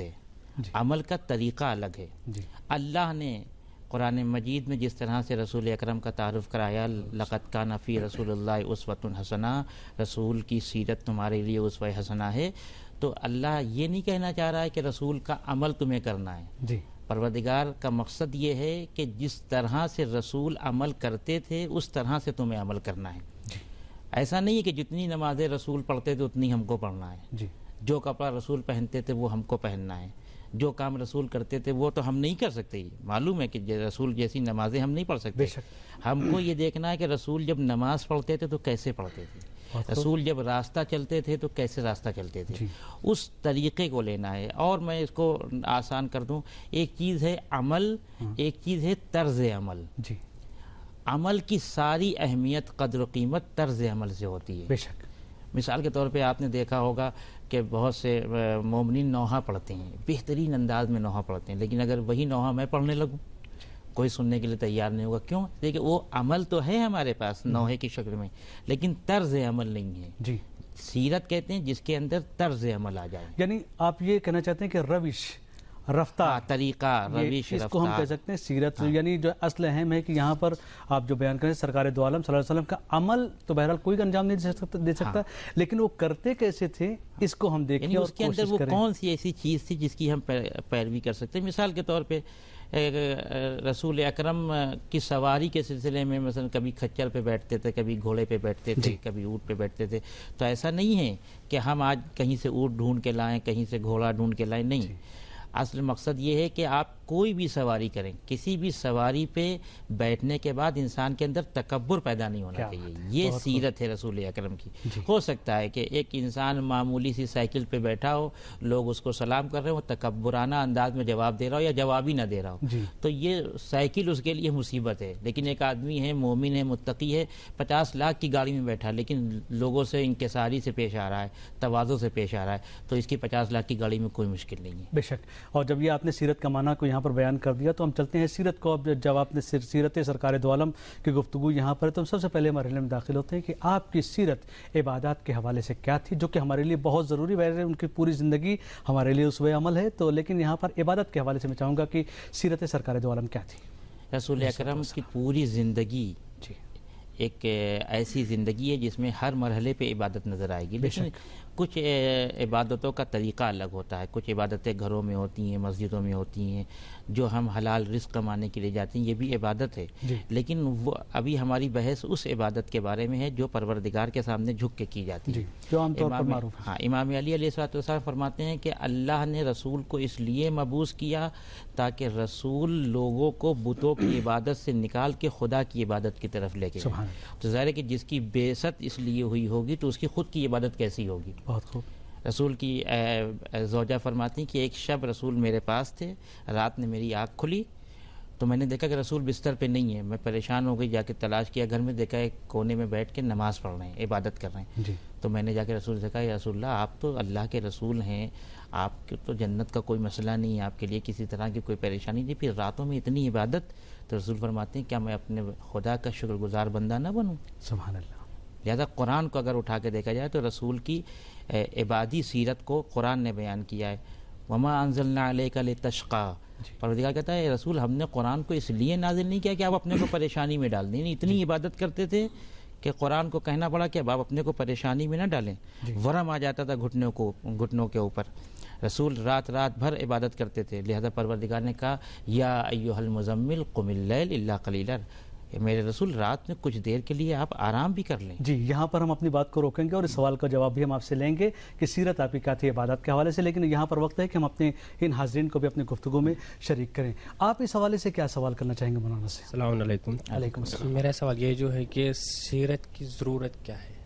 عمل کا طریقہ الگ ہے. اللہ نے قرآن مجید میں جس طرح سے رسول اکرم کا تعارف کرایا، لقد کان فی رسول اللہ اسوۃ حسنہ، رسول کی سیرت تمہارے لیے اسوہ حسنہ ہے، تو اللہ یہ نہیں کہنا چاہ رہا ہے کہ رسول کا عمل تمہیں کرنا ہے. پروردگار کا مقصد یہ ہے کہ جس طرح سے رسول عمل کرتے تھے اس طرح سے تمہیں عمل کرنا ہے. ایسا نہیں ہے کہ جتنی نمازیں رسول پڑھتے تھے اتنی ہم کو پڑھنا ہے، جو کپڑا رسول پہنتے تھے وہ ہم کو پہننا ہے، جو کام رسول کرتے تھے وہ تو ہم نہیں کر سکتے. معلوم ہے کہ رسول جیسی نمازیں ہم نہیں پڑھ سکتے. ہم کو یہ دیکھنا ہے کہ رسول جب نماز پڑھتے تھے تو کیسے پڑھتے تھے، رسول جب راستہ چلتے تھے تو کیسے راستہ چلتے تھے، اس طریقے کو لینا ہے. اور میں اس کو آسان کر دوں، ایک چیز ہے عمل، ایک چیز ہے طرز عمل. عمل کی ساری اہمیت، قدر و قیمت طرز عمل سے ہوتی ہے. مثال کے طور پہ آپ نے دیکھا ہوگا کہ بہت سے مومنین نوحہ پڑھتے ہیں، بہترین انداز میں نوحہ پڑھتے ہیں، لیکن اگر وہی نوحہ میں پڑھنے لگوں کوئی سننے کے لیے تیار نہیں ہوگا. کیوں؟ دیکھیں وہ عمل تو ہے ہمارے پاس نوحے کی شکل میں، لیکن طرز عمل نہیں ہے. سیرت کہتے ہیں جس کے اندر طرز عمل آ جائے. یعنی آپ یہ کہنا چاہتے ہیں کہ روش، رفتار، طریقہ، روش، اس کو ہم کہہ سکتے ہیں سیرت. یعنی جو اصل اہم ہے کہ یہاں پر آپ جو بیان کریں سرکار دو عالم صلی اللہ علیہ وسلم کا عمل تو بہرحال کوئی انجام نہیں دے سکتا، لیکن وہ کرتے کیسے تھے اس کو ہم دیکھیں اور اس کے اندر وہ کون سی ایسی چیز تھی جس کی ہم پیروی کر سکتے ہیں. مثال کے طور پہ رسول اکرم کی سواری کے سلسلے میں مثلا کبھی کھچر پہ بیٹھتے تھے، کبھی گھوڑے پہ بیٹھتے تھے، کبھی اونٹ پہ بیٹھتے تھے. تو ایسا نہیں ہے کہ ہم آج کہیں سے اونٹ ڈھونڈ کے لائیں، کہیں سے گھوڑا ڈھونڈ کے لائیں، نہیں. اصل مقصد یہ ہے کہ آپ کوئی بھی سواری کریں، کسی بھی سواری پہ بیٹھنے کے بعد انسان کے اندر تکبر پیدا نہیں ہونا چاہیے. یہ سیرت ہے رسول اکرم کی. ہو سکتا ہے کہ ایک انسان معمولی سی سائیکل پہ بیٹھا ہو، لوگ اس کو سلام کر رہے ہو، وہ تکبرانہ انداز میں جواب دے رہا ہو یا جواب ہی نہ دے رہا ہو، تو یہ سائیکل اس کے لیے مصیبت ہے. لیکن ایک آدمی ہے، مومن ہے، متقی ہے، 50 لاکھ کی گاڑی میں بیٹھا لیکن لوگوں سے انکساری سے پیش آ رہا ہے، تواضع سے پیش آ رہا ہے، تو اس کی 50 لاکھ کی گاڑی میں کوئی مشکل نہیں ہے. بے شک. اور جب یہ آپ نے سیرت کا معنی کو یہاں پر بیان کر دیا تو ہم چلتے ہیں سیرت کو. اب جب آپ نے سیرت سرکار دو عالم کی گفتگو یہاں پر تو ہم سب سے پہلے مرحلے میں داخل ہوتے ہیں کہ آپ کی سیرت عبادات کے حوالے سے کیا تھی، جو کہ ہمارے لیے بہت ضروری ہے. ان کی پوری زندگی ہمارے لیے اسوہ عمل ہے. تو لیکن یہاں پر عبادت کے حوالے سے میں چاہوں گا کہ سیرت سرکار دو عالم کیا تھی. رسول اکرم کی پوری زندگی ایک ایسی زندگی ہے جس میں ہر مرحلے پہ عبادت نظر آئے گی، لیکن کچھ عبادتوں کا طریقہ الگ ہوتا ہے. کچھ عبادتیں گھروں میں ہوتی ہیں، مسجدوں میں ہوتی ہیں، جو ہم حلال رزق کمانے کے لیے جاتے ہیں، یہ بھی عبادت ہے. لیکن وہ ابھی ہماری بحث اس عبادت کے بارے میں ہے جو پروردگار کے سامنے جھک کے کی جاتی ہے، جو عام طور پر معروف ہے. امام علی علیہ السلام فرماتے ہیں کہ اللہ نے رسول کو اس لیے مبعوث کیا تاکہ رسول لوگوں کو بتوں کی عبادت سے نکال کے خدا کی عبادت کی طرف لے کے جائے. تو ظاہر ہے کہ جس کی بعثت اس لیے ہوئی ہوگی تو اس کی خود کی عبادت کیسی ہوگی. بہت خوب. رسول کی زوجہ فرماتی ہیں کہ ایک شب رسول میرے پاس تھے، رات نے میری آنکھ کھلی تو میں نے دیکھا کہ رسول بستر پہ نہیں ہے. میں پریشان ہو گئی، جا کے تلاش کیا، گھر میں دیکھا ایک کونے میں بیٹھ کے نماز پڑھ رہے ہیں، عبادت کر رہے ہیں. تو میں نے جا کے رسول سے کہا یا رسول اللہ آپ تو اللہ کے رسول ہیں، آپ کے تو جنت کا کوئی مسئلہ نہیں ہے، آپ کے لیے کسی طرح کی کوئی پریشانی نہیں، پھر راتوں میں اتنی عبادت. تو رسول فرماتے ہیں کیا میں اپنے خدا کا شکر گزار بندہ نہ بنوں؟ سبحان اللہ. لہذا قرآن کو اگر اٹھا کے دیکھا جائے تو رسول کی عبادی سیرت کو قرآن نے بیان کیا ہے. وما انزلنا علیک لتشقی. پروردگار کہتا ہے رسول ہم نے قرآن کو اس لیے نازل نہیں کیا کہ آپ اپنے کو پریشانی میں ڈال دیں. اتنی عبادت کرتے تھے کہ قرآن کو کہنا پڑا کہ اب آپ اپنے کو پریشانی میں نہ ڈالیں. ورم آ جاتا تھا گھٹنوں کے اوپر. رسول رات بھر عبادت کرتے تھے. لہذا پروردگار نے کہا یا ایھا المزمل قم اللیل الا قلیلا، میرے رسول رات میں کچھ دیر کے لیے آپ آرام بھی کر لیں. جی یہاں پر ہم اپنی بات کو روکیں گے اور اس سوال کا جواب بھی ہم آپ سے لیں گے کہ سیرت آپ کی کیا تھی عبادت کے حوالے سے. لیکن یہاں پر وقت ہے کہ ہم اپنے ان حاضرین کو بھی اپنی گفتگو میں شریک کریں. آپ اس حوالے سے کیا سوال کرنا چاہیں گے مولانا سے؟ السلام علیکم. علیکم السلام. میرا سوال یہ جو ہے کہ سیرت کی ضرورت کیا ہے؟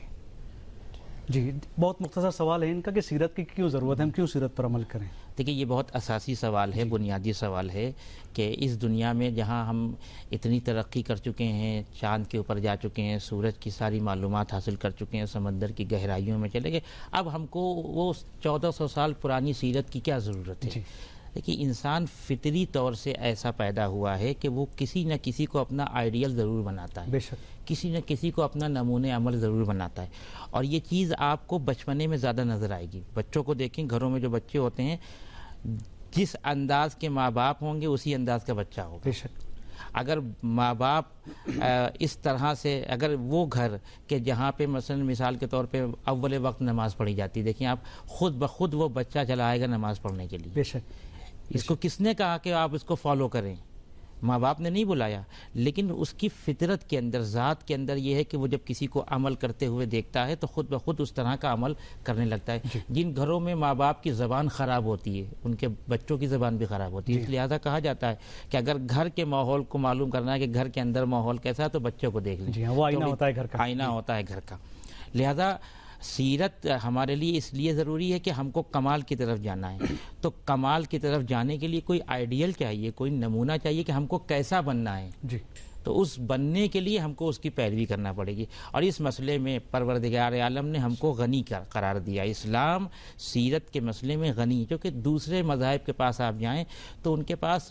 جی بہت مختصر سوال ہے ان کا کہ سیرت کی کیوں ضرورت ہے، ہم کیوں سیرت پر عمل کریں؟ دیکھیے یہ بہت اساسی سوال ہے، بنیادی سوال ہے کہ اس دنیا میں جہاں ہم اتنی ترقی کر چکے ہیں، چاند کے اوپر جا چکے ہیں، سورج کی ساری معلومات حاصل کر چکے ہیں، سمندر کی گہرائیوں میں چلے گئے، اب ہم کو وہ 1400 سال پرانی سیرت کی کیا ضرورت ہے؟ دیکھیے انسان فطری طور سے ایسا پیدا ہوا ہے کہ وہ کسی نہ کسی کو اپنا آئیڈیل ضرور بناتا ہے، بے شک کسی نہ کسی کو اپنا نمونے عمل ضرور بناتا ہے. اور یہ چیز آپ کو بچپنے میں زیادہ نظر آئے گی. بچوں کو دیکھیں، گھروں میں جو بچے ہوتے ہیں جس انداز کے ماں باپ ہوں گے اسی انداز کا بچہ ہوگا. بے شک. اگر ماں باپ اس طرح سے، اگر وہ گھر کہ جہاں پہ مثلا مثال کے طور پہ اول وقت نماز پڑھی جاتی، دیکھیں آپ خود بخود وہ بچہ چلا آئے گا نماز پڑھنے کے لیے. بے شک. اس کو کس نے کہا کہ آپ اس کو فالو کریں؟ ماں باپ نے نہیں بلایا، لیکن اس کی فطرت کے اندر، ذات کے اندر یہ ہے کہ وہ جب کسی کو عمل کرتے ہوئے دیکھتا ہے تو خود بخود اس طرح کا عمل کرنے لگتا ہے. جن گھروں میں ماں باپ کی زبان خراب ہوتی ہے ان کے بچوں کی زبان بھی خراب ہوتی ہے. اس لہٰذا کہا جاتا ہے کہ اگر گھر کے ماحول کو معلوم کرنا ہے کہ گھر کے اندر ماحول کیسا ہے تو بچوں کو دیکھ لیں. وہ آئینہ ہوتا ہے گھر کا. آئینہ ہوتا ہے گھر کا. لہذا سیرت ہمارے لیے اس لیے ضروری ہے کہ ہم کو کمال کی طرف جانا ہے. تو کمال کی طرف جانے کے لیے کوئی آئیڈیل چاہیے، کوئی نمونہ چاہیے کہ ہم کو کیسا بننا ہے. جی. تو اس بننے کے لیے ہم کو اس کی پیروی کرنا پڑے گی. اور اس مسئلے میں پروردگار عالم نے ہم کو غنی قرار دیا. اسلام سیرت کے مسئلے میں غنی، کیونکہ دوسرے مذاہب کے پاس آپ جائیں تو ان کے پاس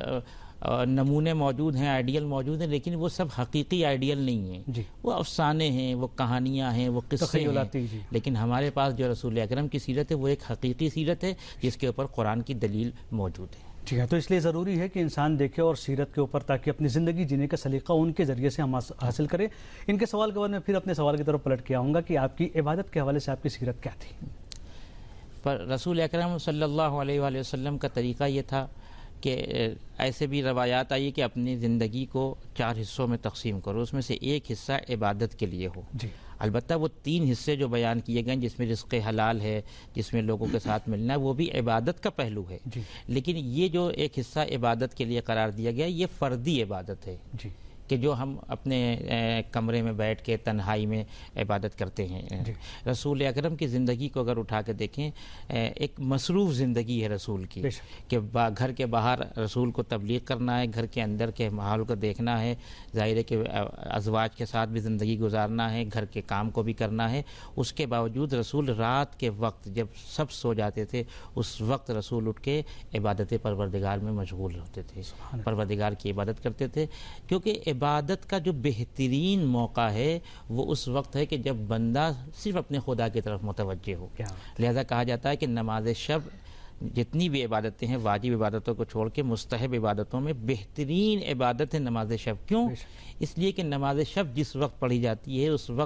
نمونے موجود ہیں، آئیڈیل موجود ہیں، لیکن وہ سب حقیقی آئیڈیل نہیں ہیں. جی. وہ افسانے ہیں، وہ کہانیاں ہیں، وہ قصے ہیں. جی. لیکن ہمارے پاس جو رسول اکرم کی سیرت ہے وہ ایک حقیقی سیرت ہے جس کے اوپر قرآن کی دلیل موجود ہے. جی ہاں. تو اس لیے ضروری ہے کہ انسان دیکھے اور سیرت کے اوپر، تاکہ اپنی زندگی جینے کا سلیقہ ان کے ذریعے سے ہم حاصل کریں. ان کے سوال کے بعد میں پھر اپنے سوال کی طرف پلٹ کے آؤں گا کہ آپ کی عبادت کے حوالے سے آپ کی سیرت کیا تھی؟ پر رسول اکرم صلی اللہ علیہ وآلہ وسلم کا طریقہ یہ تھا کہ ایسے بھی روایات آئی کہ اپنی زندگی کو 4 حصوں میں تقسیم کرو، اس میں سے ایک حصہ عبادت کے لیے ہو. جی. البتہ وہ 3 حصے جو بیان کیے گئے جس میں رزق حلال ہے، جس میں لوگوں کے ساتھ ملنا ہے، وہ بھی عبادت کا پہلو ہے. جی. لیکن یہ جو ایک حصہ عبادت کے لیے قرار دیا گیا یہ فردی عبادت ہے. جی. کہ جو ہم اپنے کمرے میں بیٹھ کے تنہائی میں عبادت کرتے ہیں. جی. رسول اکرم کی زندگی کو اگر اٹھا کے دیکھیں، ایک مصروف زندگی ہے رسول کی، کہ گھر کے باہر رسول کو تبلیغ کرنا ہے، گھر کے اندر کے ماحول کو دیکھنا ہے، ظاہر ہے کہ ازواج کے ساتھ بھی زندگی گزارنا ہے، گھر کے کام کو بھی کرنا ہے. اس کے باوجود رسول رات کے وقت جب سب سو جاتے تھے اس وقت رسول اٹھ کے عبادت پروردگار میں مشغول ہوتے تھے، پروردگار کی عبادت کرتے تھے. کیونکہ عبادت کا جو بہترین موقع ہے وہ اس وقت ہے کہ جب بندہ صرف اپنے خدا کی طرف متوجہ ہو. لہذا کہا جاتا ہے کہ نماز شب، جتنی بھی عبادتیں ہیں واجب عبادتوں کو چھوڑ کے مستحب عبادتوں میں بہترین عبادت ہے نماز شب. کیوں؟ اس لیے کہ نماز شب جس وقت پڑھی جاتی ہے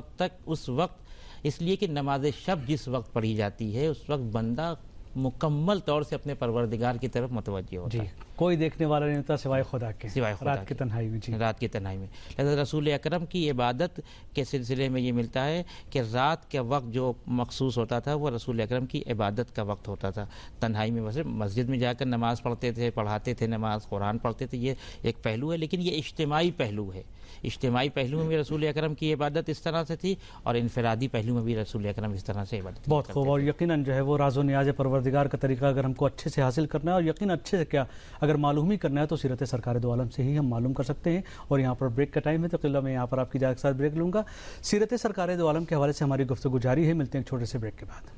اس لیے کہ نماز شب جس وقت پڑھی جاتی ہے اس وقت بندہ مکمل طور سے اپنے پروردگار کی طرف متوجہ ہوتا ہے. کوئی دیکھنے والا نہیں ہوتا سوائے خدا کے، رات کی تنہائی میں. رات کی تنہائی میں. لہذا رسول اکرم کی عبادت کے سلسلے میں یہ ملتا ہے کہ رات کے وقت جو مخصوص ہوتا تھا وہ رسول اکرم کی عبادت کا وقت ہوتا تھا. تنہائی میں مسجد میں جا کر نماز پڑھتے تھے، پڑھاتے تھے نماز، قرآن پڑھتے تھے، یہ ایک پہلو ہے. لیکن یہ اجتماعی پہلو ہے. اجتماعی پہلو میں بھی رسول اکرم کی عبادت اس طرح سے تھی اور انفرادی پہلو میں بھی رسول اکرم اس طرح سے عبادت. بہت خوب. اور یقیناً جو ہے وہ راز و نیاز پروردگار کا طریقہ اگر ہم کو اچھے سے حاصل کرنا ہے، اور یقین اچھے سے کیا اگر معلوم ہی کرنا ہے تو سیرت سرکار دو عالم سے ہی ہم معلوم کر سکتے ہیں. اور یہاں پر بریک کا ٹائم ہے تو قلعہ میں یہاں پر آپ کی اجازت کے ساتھ بریک لوں گا. سیرت سرکار دو عالم کے حوالے سے ہماری گفتگو جاری ہے. ملتے ہیں ایک چھوٹے سے بریک کے بعد.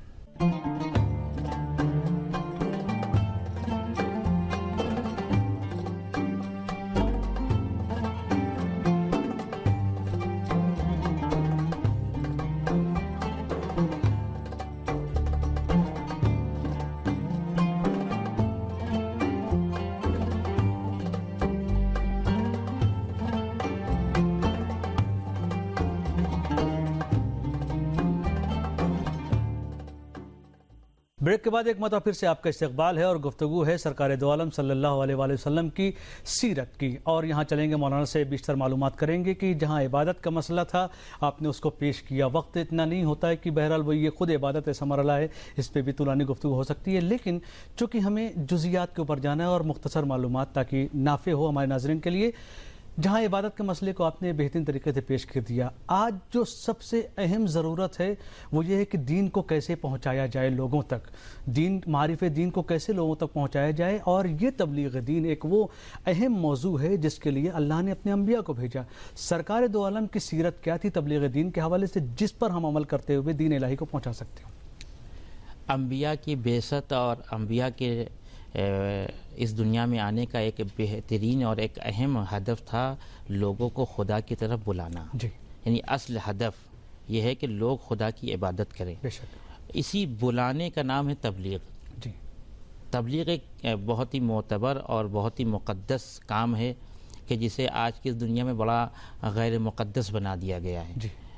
بریک کے بعد ایک مرتبہ پھر سے آپ کا استقبال ہے اور گفتگو ہے سرکار دو عالم صلی اللہ علیہ وآلہ وسلم کی سیرت کی. اور یہاں چلیں گے مولانا سے بیشتر معلومات کریں گے کہ جہاں عبادت کا مسئلہ تھا آپ نے اس کو پیش کیا. وقت اتنا نہیں ہوتا ہے کہ بہرحال وہ یہ خود عبادت ایسا مرحلہ ہے اس پہ بھی طولانی گفتگو ہو سکتی ہے، لیکن چونکہ ہمیں جزیات کے اوپر جانا ہے اور مختصر معلومات تاکہ نافع ہو ہمارے ناظرین کے لیے، جہاں عبادت کے مسئلے کو آپ نے بہترین طریقے سے پیش کر دیا. آج جو سب سے اہم ضرورت ہے وہ یہ ہے کہ دین کو کیسے پہنچایا جائے لوگوں تک، دین معرف دین کو کیسے لوگوں تک پہنچایا جائے. اور یہ تبلیغ دین ایک وہ اہم موضوع ہے جس کے لیے اللہ نے اپنے انبیاء کو بھیجا. سرکار دو عالم کی سیرت کیا تھی تبلیغ دین کے حوالے سے جس پر ہم عمل کرتے ہوئے دین الہی کو پہنچا سکتے ہوں؟ انبیاء کی بعثت اور انبیاء کے اس دنیا میں آنے کا ایک بہترین اور ایک اہم ہدف تھا لوگوں کو خدا کی طرف بلانا. جی. یعنی اصل ہدف یہ ہے کہ لوگ خدا کی عبادت کریں. بے شک. اسی بلانے کا نام ہے تبلیغ. جی. تبلیغ ایک بہت ہی معتبر اور بہت ہی مقدس کام ہے کہ جسے آج کی اس دنیا میں بڑا غیر مقدس بنا دیا گیا ہے.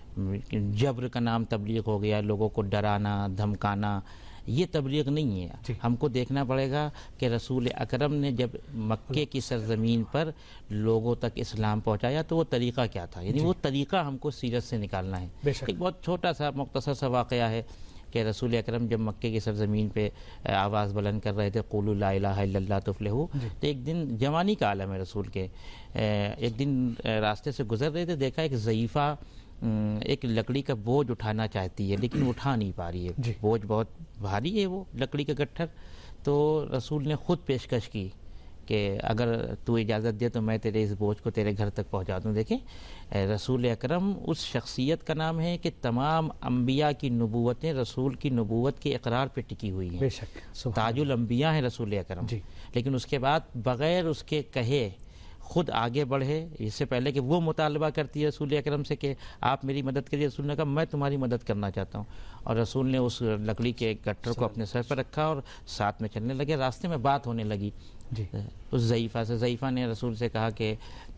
جبر کا نام تبلیغ ہو گیا، لوگوں کو ڈرانا دھمکانا. یہ تبلیغ نہیں ہے. ہم کو دیکھنا پڑے گا کہ رسول اکرم نے جب مکے کی سرزمین پر لوگوں تک اسلام پہنچایا تو وہ طریقہ کیا تھا، یعنی وہ طریقہ ہم کو سیرت سے نکالنا ہے. ایک بہت چھوٹا سا مختصر سا واقعہ ہے کہ رسول اکرم جب مکے کی سرزمین پہ آواز بلند کر رہے تھے قولوا لا الہ الا اللہ تفلحوا، تو ایک دن جوانی کا عالم ہے رسول کے، ایک دن راستے سے گزر رہے تھے، دیکھا ایک ضعیفہ ایک لکڑی کا بوجھ اٹھانا چاہتی ہے لیکن اٹھا نہیں پا رہی ہے. بوجھ بہت بھاری ہے، وہ لکڑی کا گٹھر. تو رسول نے خود پیشکش کی کہ اگر تو اجازت دے تو میں تیرے اس بوجھ کو تیرے گھر تک پہنچا دوں. دیکھیں رسول اکرم اس شخصیت کا نام ہے کہ تمام انبیاء کی نبوتیں رسول کی نبوت کے اقرار پہ ٹکی ہوئی ہیں. تاج الانبیاء ہیں رسول اکرم. لیکن اس کے بعد بغیر اس کے کہے خود آگے بڑھے. اس سے پہلے کہ وہ مطالبہ کرتی ہے رسول اکرم سے کہ آپ میری مدد کریے، رسول نے کہا میں تمہاری مدد کرنا چاہتا ہوں. اور رسول نے اس لکڑی کے گٹھر کو اپنے سر پر رکھا اور ساتھ میں چلنے لگے. راستے میں بات ہونے لگی اس ضعیفہ سے. ضعیفہ نے رسول سے کہا کہ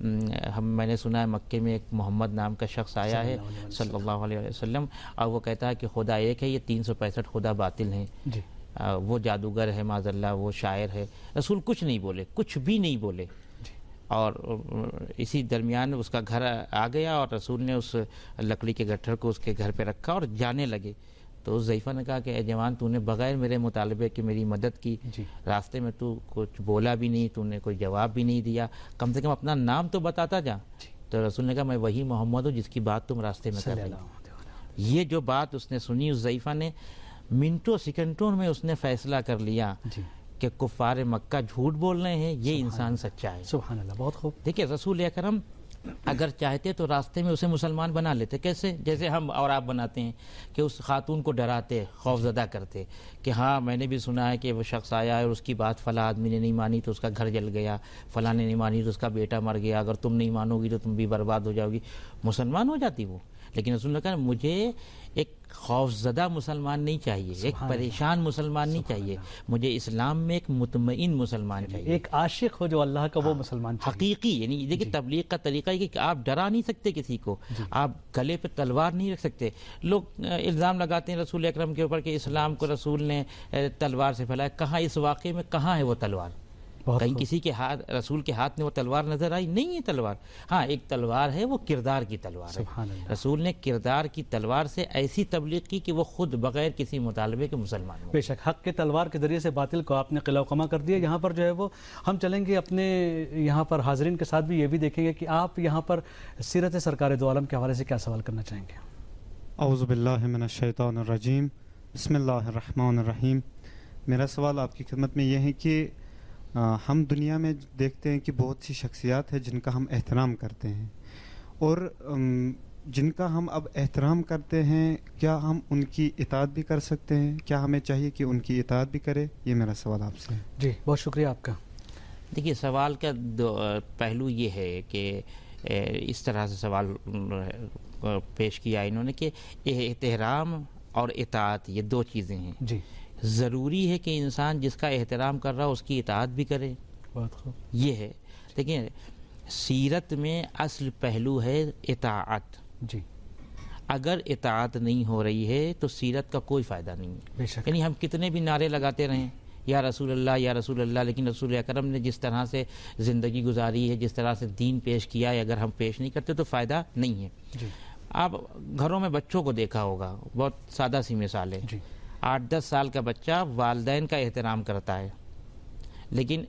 میں نے سنا ہے مکے میں ایک محمد نام کا شخص آیا ہے صلی اللہ علیہ وسلم، اور وہ کہتا ہے کہ خدا ایک ہے، یہ 365 خدا باطل ہیں. وہ جادوگر ہے معاذ اللہ، وہ شاعر ہے. رسول کچھ نہیں بولے، کچھ بھی نہیں بولے. اور اسی درمیان اس کا گھر آ گیا اور رسول نے اس لکڑی کے گٹھر کو اس کے گھر پہ رکھا اور جانے لگے. تو اس ضعیفہ نے کہا کہ اے جوان، تو نے بغیر میرے مطالبے کے میری مدد کی، راستے میں تو کچھ بولا بھی نہیں، تو نے کوئی جواب بھی نہیں دیا، کم سے کم اپنا نام تو بتاتا جا. تو رسول نے کہا میں وہی محمد ہوں جس کی بات تم راستے میں کر رہے ہو. یہ جو بات اس نے سنی اس ضعیفہ نے، منٹوں سیکنڈوں میں اس نے فیصلہ کر لیا کہ کفار مکہ جھوٹ بول رہے ہیں، یہ انسان سچا ہے. سبحان اللہ، بہت خوب. دیکھیے رسول اکرم اگر چاہتے تو راستے میں اسے مسلمان بنا لیتے. کیسے؟ جیسے ہم اور آپ بناتے ہیں کہ اس خاتون کو ڈراتے، خوف زدہ کرتے کہ ہاں میں نے بھی سنا ہے کہ وہ شخص آیا ہے اور اس کی بات فلاں آدمی نے نہیں مانی تو اس کا گھر جل گیا، فلاں نے نہیں مانی تو اس کا بیٹا مر گیا، اگر تم نہیں مانو گی تو تم بھی برباد ہو جاؤ گی. مسلمان ہو جاتی وہ. لیکن رسول نے کہا مجھے ایک خوف زدہ مسلمان نہیں چاہیے، ایک پریشان مسلمان نہیں چاہیے، مجھے اسلام میں ایک مطمئن مسلمان چاہیے، ایک عاشق ہو جو اللہ کا وہ مسلمان چاہیے حقیقی. یعنی دیکھیں تبلیغ کا طریقہ ہے کہ آپ ڈرا نہیں سکتے کسی کو، آپ گلے پہ تلوار نہیں رکھ سکتے. لوگ الزام لگاتے ہیں رسول اکرم کے اوپر کہ اسلام کو رسول نے تلوار سے پھیلایا. کہاں اس واقعے میں کہاں ہے وہ تلوار؟ کہیں کسی کے ہاتھ، رسول کے ہاتھ میں وہ تلوار نظر آئی نہیں ہے تلوار. ہاں ایک تلوار ہے، وہ کردار کی تلوار ہے. رسول نے کردار کی تلوار سے ایسی تبلیغ کی کہ وہ خود بغیر کسی مطالبے کے مسلمان ہو. بے شک حق کے تلوار کے ذریعے سے باطل کو آپ نے قلعہ قمع کر دیا. یہاں پر جو ہے وہ ہم چلیں گے اپنے یہاں پر حاضرین کے ساتھ بھی یہ بھی دیکھیں گے کہ آپ یہاں پر سیرت سرکار دو عالم کے حوالے سے کیا سوال کرنا چاہیں گے. اعوذ باللہ من الشیطان الرجیم، بسم اللہ الرحمن الرحیم. میرا سوال آپ کی خدمت میں یہ ہے کہ ہم دنیا میں دیکھتے ہیں کہ بہت سی شخصیات ہیں جن کا ہم احترام کرتے ہیں، اور جن کا ہم اب احترام کرتے ہیں کیا ہم ان کی اطاعت بھی کر سکتے ہیں؟ کیا ہمیں چاہیے کہ ان کی اطاعت بھی کرے؟ یہ میرا سوال آپ سے ہے. جی بہت شکریہ آپ کا. دیکھیے سوال کا پہلو یہ ہے کہ اس طرح سے سوال پیش کیا انہوں نے کہ احترام اور اطاعت یہ دو چیزیں ہیں. جی ضروری ہے کہ انسان جس کا احترام کر رہا اس کی اطاعت بھی کرے. بہت خوب. یہ ہے. دیکھیں سیرت میں اصل پہلو ہے اطاعت. جی اگر اطاعت نہیں ہو رہی ہے تو سیرت کا کوئی فائدہ نہیں ہے. یعنی ہم کتنے بھی نعرے لگاتے رہیں یا رسول اللہ یا رسول اللہ، لیکن رسول اکرم نے جس طرح سے زندگی گزاری ہے، جس طرح سے دین پیش کیا ہے، اگر ہم پیش نہیں کرتے تو فائدہ نہیں ہے. جی آپ گھروں میں بچوں کو دیکھا ہوگا، بہت سادہ سی مثال ہے. 8-10 سال کا بچہ والدین کا احترام کرتا ہے، لیکن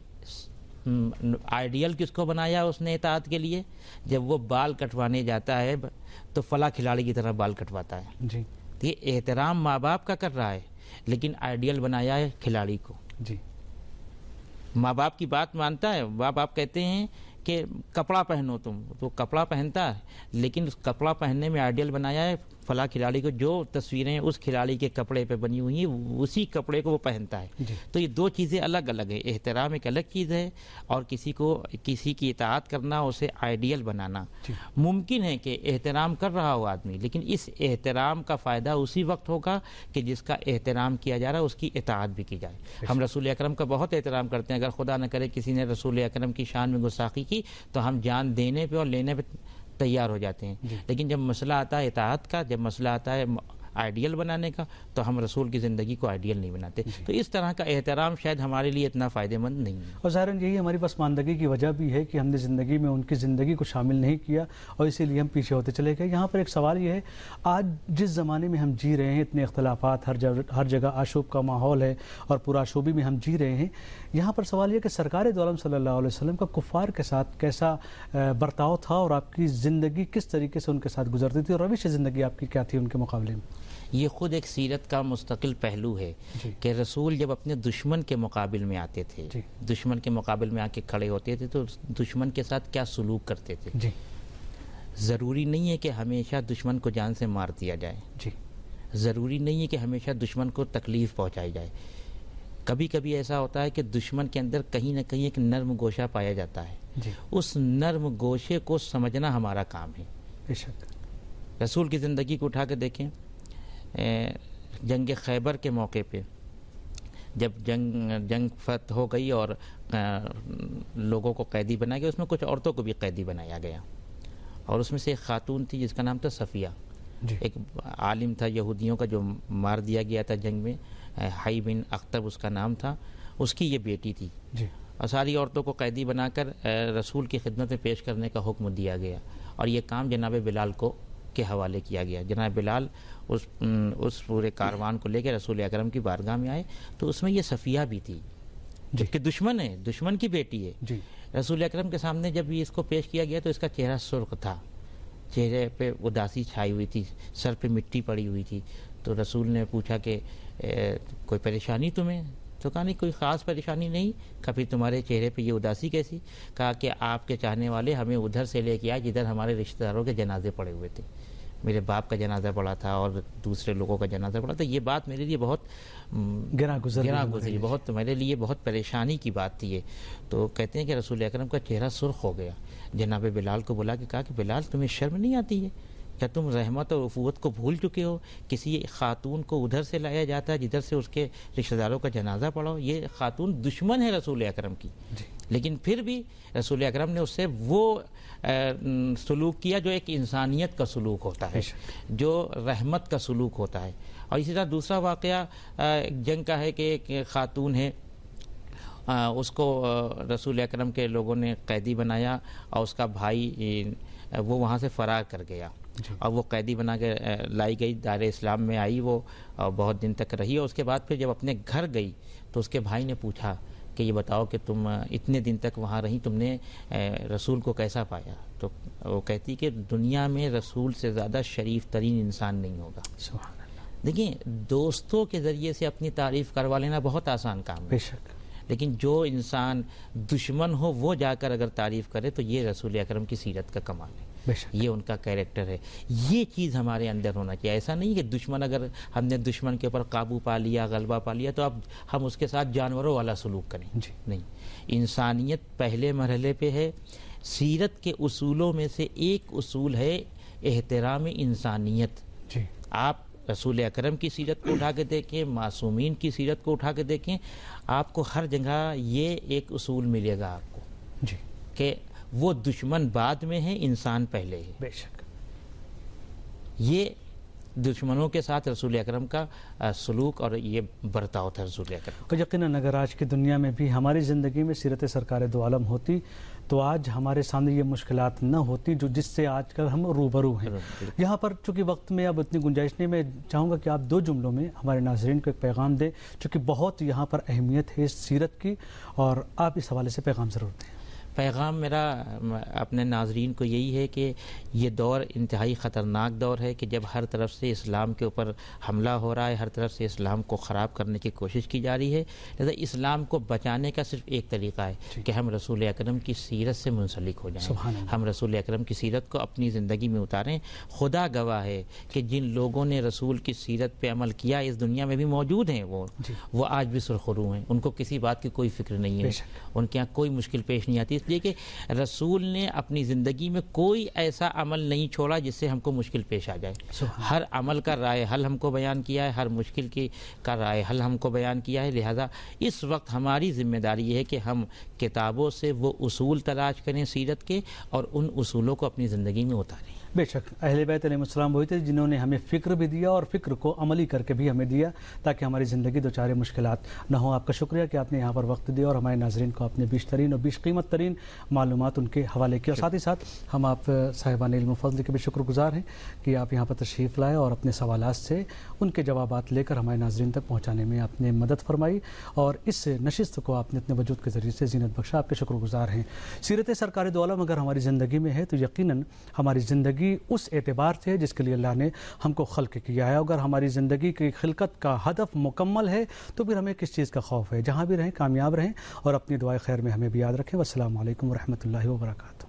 آئیڈیل کس کو بنایا اس نے اطاعت کے لیے؟ جب وہ بال کٹوانے جاتا ہے تو فلاں کھلاڑی کی طرح بال کٹواتا ہے. جی یہ احترام ماں باپ کا کر رہا ہے، لیکن آئیڈیل بنایا ہے کھلاڑی کو. جی ماں باپ کی بات مانتا ہے. ماں باپ کہتے ہیں کہ کپڑا پہنو تم، تو کپڑا پہنتا ہے لیکن اس کپڑا پہننے میں آئیڈیل بنایا ہے فلاں کھلاڑی کو، جو تصویریں اس کھلاڑی کے کپڑے پہ بنی ہوئی ہیں اسی کپڑے کو وہ پہنتا ہے. تو یہ دو چیزیں الگ الگ ہیں. احترام ایک الگ چیز ہے اور کسی کی اطاعت کرنا، اسے آئیڈیل بنانا. ممکن ہے کہ احترام کر رہا ہو آدمی، لیکن اس احترام کا فائدہ اسی وقت ہوگا کہ جس کا احترام کیا جا رہا ہے اس کی اطاعت بھی کی جائے. ہم رسول اکرم کا بہت احترام کرتے ہیں، اگر خدا نہ کرے کسی نے رسول اکرم کی شان میں گستاخی کی تو ہم جان دینے پہ اور لینے پہ تیار ہو جاتے ہیں. لیکن جب مسئلہ آتا ہے اطاعت کا، جب مسئلہ آتا ہے آئیڈیل بنانے کا، تو ہم رسول کی زندگی کو آئیڈیل نہیں بناتے. تو اس طرح کا احترام شاید ہمارے لیے اتنا فائدہ مند نہیں ہے. اور ظاہراً یہی ہماری پسماندگی کی وجہ بھی ہے کہ ہم نے زندگی میں ان کی زندگی کو شامل نہیں کیا اور اسی لیے ہم پیچھے ہوتے چلے گئے. یہاں پر ایک سوال یہ ہے، آج جس زمانے میں ہم جی رہے ہیں، اتنے اختلافات، ہر جگہ آشوب کا ماحول ہے اور پورا آشوبی میں ہم جی رہے ہیں، یہاں پر سوال یہ کہ سرکار دو عالم صلی اللہ علیہ وسلم کا کفار کے ساتھ کیسا برتاؤ تھا اور آپ کی زندگی کس طریقے سے ان کے ساتھ گزرتی تھی اور روش زندگی آپ کی کیا تھی ان کے مقابلے میں؟ یہ خود ایک سیرت کا مستقل پہلو ہے کہ رسول جب اپنے دشمن کے مقابل میں آتے تھے، دشمن کے مقابل میں آ کے کھڑے ہوتے تھے تو دشمن کے ساتھ کیا سلوک کرتے تھے. ضروری نہیں ہے کہ ہمیشہ دشمن کو جان سے مار دیا جائے، ضروری نہیں ہے کہ ہمیشہ دشمن کو تکلیف پہنچائی جائے. کبھی کبھی ایسا ہوتا ہے کہ دشمن کے اندر کہیں نہ کہیں ایک نرم گوشہ پایا جاتا ہے. اس نرم گوشے کو سمجھنا ہمارا کام ہے. رسول کی زندگی کو اٹھا کے دیکھیں، جنگ خیبر کے موقع پہ جب جنگ فتح ہو گئی اور لوگوں کو قیدی بنایا گیا، اس میں کچھ عورتوں کو بھی قیدی بنایا گیا اور اس میں سے ایک خاتون تھی جس کا نام تھا صفیہ. ایک عالم تھا یہودیوں کا جو مار دیا گیا تھا جنگ میں، حی بن اختب اس کا نام تھا، اس کی یہ بیٹی تھی. اور ساری عورتوں کو قیدی بنا کر رسول کی خدمت میں پیش کرنے کا حکم دیا گیا اور یہ کام جناب بلال کے حوالے کیا گیا. جناب بلال اس پورے کاروان کو لے کے رسول اکرم کی بارگاہ میں آئے تو اس میں یہ صفیہ بھی تھی جبکہ دشمن ہے، دشمن کی بیٹی ہے. رسول اکرم کے سامنے جب اس کو پیش کیا گیا تو اس کا چہرہ سرخ تھا، چہرے پہ اداسی چھائی ہوئی تھی، سر پہ مٹی پڑی ہوئی تھی. تو رسول نے پوچھا کہ کوئی پریشانی تمہیں؟ تو کہا نہیں کوئی خاص پریشانی نہیں. کبھی تمہارے چہرے پہ یہ اداسی کیسی؟ کہا کہ آپ کے چاہنے والے ہمیں ادھر سے لے کے آئے جدھر ہمارے رشتہ داروں کے جنازے پڑے ہوئے تھے. میرے باپ کا جنازہ پڑا تھا اور دوسرے لوگوں کا جنازہ پڑا تھا. یہ بات میرے لیے بہت گراں گزری، بہت میرے لیے بہت پریشانی کی بات تھی یہ. تو کہتے ہیں کہ رسول اکرم کا چہرہ سرخ ہو گیا. جناب بلال کو بلا کے کہا کہ بلال تمہیں شرم نہیں آتی ہے؟ کیا تم رحمت اور اخوت کو بھول چکے ہو؟ کسی خاتون کو ادھر سے لایا جاتا ہے جدھر سے اس کے رشتہ داروں کا جنازہ پڑا ہو. یہ خاتون دشمن ہے رسول اکرم کی، لیکن پھر بھی رسول اکرم نے اس سے وہ سلوک کیا جو ایک انسانیت کا سلوک ہوتا ہے، جو رحمت کا سلوک ہوتا ہے. اور اسی طرح دوسرا واقعہ جنگ کا ہے کہ ایک خاتون ہے، اس کو رسول اکرم کے لوگوں نے قیدی بنایا اور اس کا بھائی وہ وہاں سے فرار کر گیا اور وہ قیدی بنا کے لائی گئی، دار اسلام میں آئی، وہ بہت دن تک رہی. اور اس کے بعد پھر جب اپنے گھر گئی تو اس کے بھائی نے پوچھا کہ یہ بتاؤ کہ تم اتنے دن تک وہاں رہی، تم نے رسول کو کیسا پایا؟ تو وہ کہتی کہ دنیا میں رسول سے زیادہ شریف ترین انسان نہیں ہوگا. دیکھیں، دوستوں کے ذریعے سے اپنی تعریف کروا لینا بہت آسان کام ہے، لیکن جو انسان دشمن ہو وہ جا کر اگر تعریف کرے تو یہ رسول اکرم کی سیرت کا کمال ہے، یہ ان کا کیریکٹر ہے. یہ چیز ہمارے اندر ہونا چاہیے. ایسا نہیں کہ دشمن، اگر ہم نے دشمن کے اوپر قابو پا لیا، غلبہ پا لیا تو اب ہم اس کے ساتھ جانوروں والا سلوک کریں. نہیں، انسانیت پہلے مرحلے پہ ہے. سیرت کے اصولوں میں سے ایک اصول ہے احترام انسانیت. آپ رسول اکرم کی سیرت کو اٹھا کے دیکھیں، معصومین کی سیرت کو اٹھا کے دیکھیں، آپ کو ہر جگہ یہ ایک اصول ملے گا آپ کو کہ وہ دشمن بعد میں ہے، انسان پہلے ہے. بے شک یہ دشمنوں کے ساتھ رسول اکرم کا سلوک اور یہ برتاؤ تھا رسول اکرم کا. یقیناً اگر آج کی دنیا میں بھی ہماری زندگی میں سیرت سرکار دو عالم ہوتی تو آج ہمارے سامنے یہ مشکلات نہ ہوتی جو جس سے آج کل ہم روبرو ہیں. یہاں پر چونکہ وقت میں اب اتنی گنجائش نہیں، میں چاہوں گا کہ آپ 2 جملوں میں ہمارے ناظرین کو ایک پیغام دیں، چونکہ بہت یہاں پر اہمیت ہے اس سیرت کی، اور آپ اس حوالے سے پیغام ضرور دیں. پیغام میرا اپنے ناظرین کو یہی ہے کہ یہ دور انتہائی خطرناک دور ہے کہ جب ہر طرف سے اسلام کے اوپر حملہ ہو رہا ہے، ہر طرف سے اسلام کو خراب کرنے کی کوشش کی جا رہی ہے. لہذا اسلام کو بچانے کا صرف ایک طریقہ ہے کہ ہم رسول اکرم کی سیرت سے منسلک ہو جائیں، ہم رسول اکرم کی سیرت کو اپنی زندگی میں اتاریں. خدا گواہ ہے کہ جن لوگوں نے رسول کی سیرت پہ عمل کیا اس دنیا میں بھی موجود ہیں، وہ آج بھی سرخرو ہیں، ان کو کسی بات کی کوئی فکر نہیں ہے، ان کے یہاں کوئی مشکل پیش نہیں آتی، اس لیے کہ رسول نے اپنی زندگی میں کوئی ایسا عمل نہیں چھوڑا جس سے ہم کو مشکل پیش آ جائے. ہر عمل کا رائے حل ہم کو بیان کیا ہے، ہر مشکل کا رائے حل ہم کو بیان کیا ہے. لہذا اس وقت ہماری ذمہ داری یہ ہے کہ ہم کتابوں سے وہ اصول تلاش کریں سیرت کے اور ان اصولوں کو اپنی زندگی میں اتاریں. بے شک اہل بیت علیہ السلام وہی تھے جنہوں نے ہمیں فکر بھی دیا اور فکر کو عملی کر کے بھی ہمیں دیا تاکہ ہماری زندگی دو چارے مشکلات نہ ہوں. آپ کا شکریہ کہ آپ نے یہاں پر وقت دیا اور ہمارے ناظرین کو اپنے بیش ترین اور بیش قیمت ترین معلومات ان کے حوالے کی. اور ساتھ ہی ساتھ ہم آپ صاحبان علم و فضل کے بھی شکر گزار ہیں کہ آپ یہاں پر تشریف لائے اور اپنے سوالات سے ان کے جوابات لے کر ہمارے ناظرین تک پہنچانے میں آپ نے مدد فرمائی اور اس نشست کو آپ نے اپنے وجود کے ذریعے سے زینت بخشا. آپ کے شکر گزار ہیں. سیرت سرکار دو عالم اگر ہماری زندگی میں ہے تو یقیناً ہماری زندگی اس اعتبار سے جس کے لیے اللہ نے ہم کو خلق کیا ہے. اگر ہماری زندگی کی خلقت کا ہدف مکمل ہے تو پھر ہمیں کس چیز کا خوف ہے. جہاں بھی رہیں کامیاب رہیں اور اپنی دعائے خیر میں ہمیں بھی یاد رکھیں. والسلام علیکم ورحمۃ اللہ وبرکاتہ.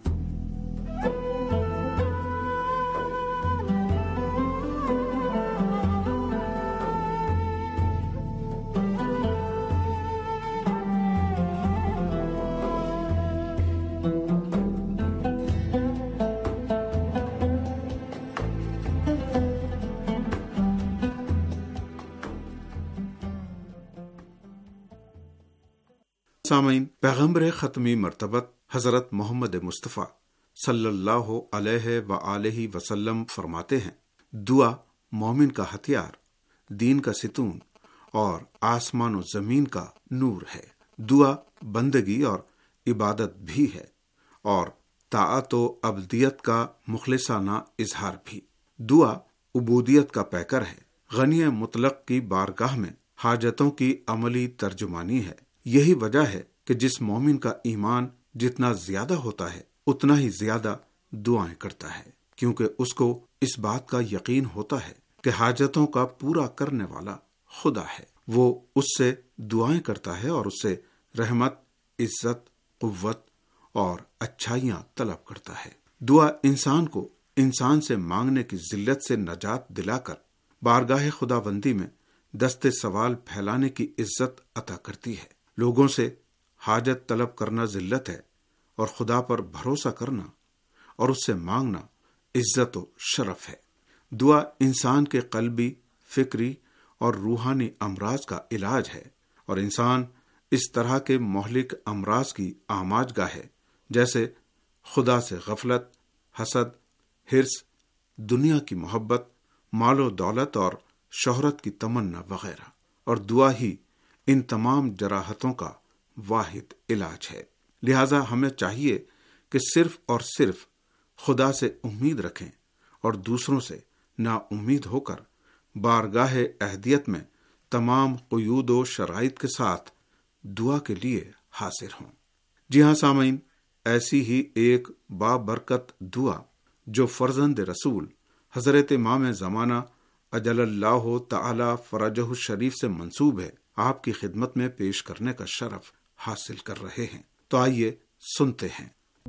سامعین، پیغمبر ختمی مرتبت حضرت محمد مصطفیٰ صلی اللہ علیہ وآلہ وسلم فرماتے ہیں، دعا مومن کا ہتھیار، دین کا ستون اور آسمان و زمین کا نور ہے. دعا بندگی اور عبادت بھی ہے اور طاعت و عبدیت کا مخلصانہ اظہار بھی. دعا عبودیت کا پیکر ہے، غنی مطلق کی بارگاہ میں حاجتوں کی عملی ترجمانی ہے. یہی وجہ ہے کہ جس مومن کا ایمان جتنا زیادہ ہوتا ہے اتنا ہی زیادہ دعائیں کرتا ہے، کیونکہ اس کو اس بات کا یقین ہوتا ہے کہ حاجتوں کا پورا کرنے والا خدا ہے. وہ اس سے دعائیں کرتا ہے اور اس سے رحمت، عزت، قوت اور اچھائیاں طلب کرتا ہے. دعا انسان کو انسان سے مانگنے کی ذلت سے نجات دلا کر بارگاہ خداوندی میں دست سوال پھیلانے کی عزت عطا کرتی ہے. لوگوں سے حاجت طلب کرنا ذلت ہے اور خدا پر بھروسہ کرنا اور اس سے مانگنا عزت و شرف ہے. دعا انسان کے قلبی، فکری اور روحانی امراض کا علاج ہے اور انسان اس طرح کے مہلک امراض کی آماج گاہ ہے جیسے خدا سے غفلت، حسد، حرص، دنیا کی محبت، مال و دولت اور شہرت کی تمنا وغیرہ. اور دعا ہی ان تمام جراحتوں کا واحد علاج ہے. لہذا ہمیں چاہیے کہ صرف اور صرف خدا سے امید رکھیں اور دوسروں سے نا امید ہو کر بارگاہ اہدیت میں تمام قیود و شرائط کے ساتھ دعا کے لیے حاضر ہوں. جی ہاں سامعین، ایسی ہی ایک بابرکت دعا جو فرزند رسول حضرت امام زمانہ اجل اللہ تعالی فرجہ الشریف سے منسوب ہے، آپ کی خدمت میں پیش کرنے کا شرف حاصل کر رہے ہیں. تو آئیے سنتے ہیں.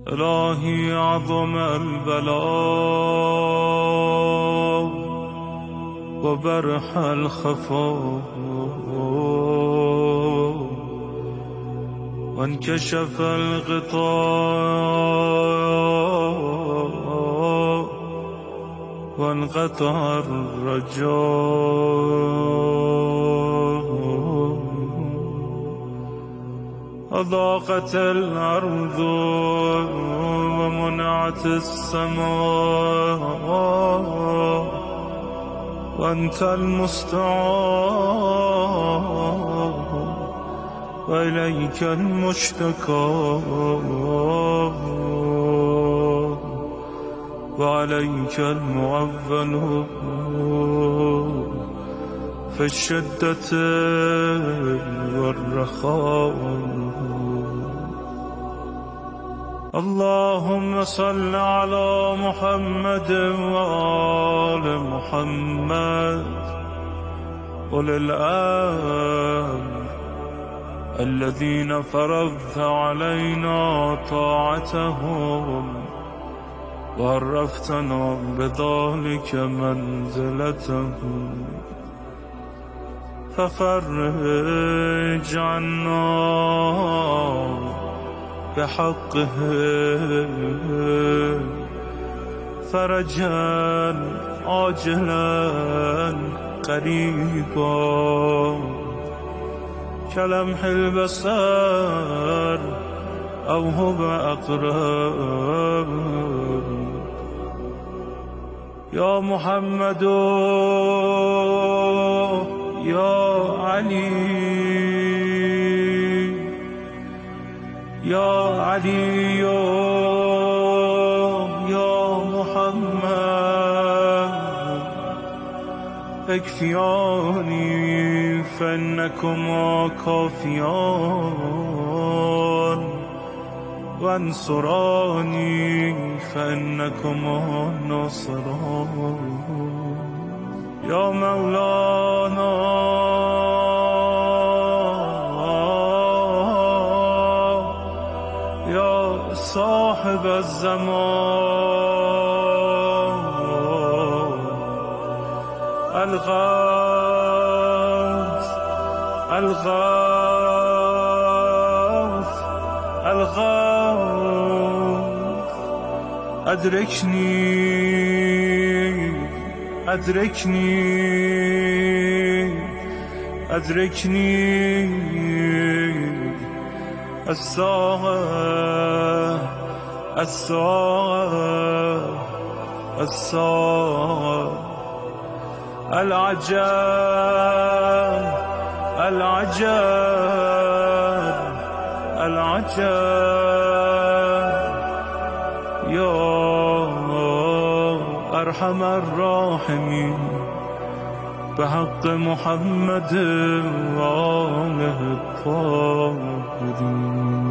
الہی اعظم البلاء وبرح الخفاء وانكشف الغطاء وانقطع الرجاء أضاقت الأرض ومنعت السماء وأنت المستعان وإليك المشتكى وعليك المعول في الشدة والرخاء. اللهم صل على محمد وآل محمد أولي الأمر الذين فرضت علينا طاعتهم وعرفتنا بذلك منزلتهم ففرج عنا بحقه فرجا عاجلا قريبا كلمح البصر أو هو أقرب يا محمد يا علي يا علي يا محمد اكفياني فإنكما كافيان وانصراني فإنكما ناصران يا مولانا يا صاحب الزمان الغوث الغوث الغوث أدركني أدركني أدركني الساعة الساعة الساعة العجب العجب العجب يا أرحم الراحمين بحق محمد وآله الطاهرين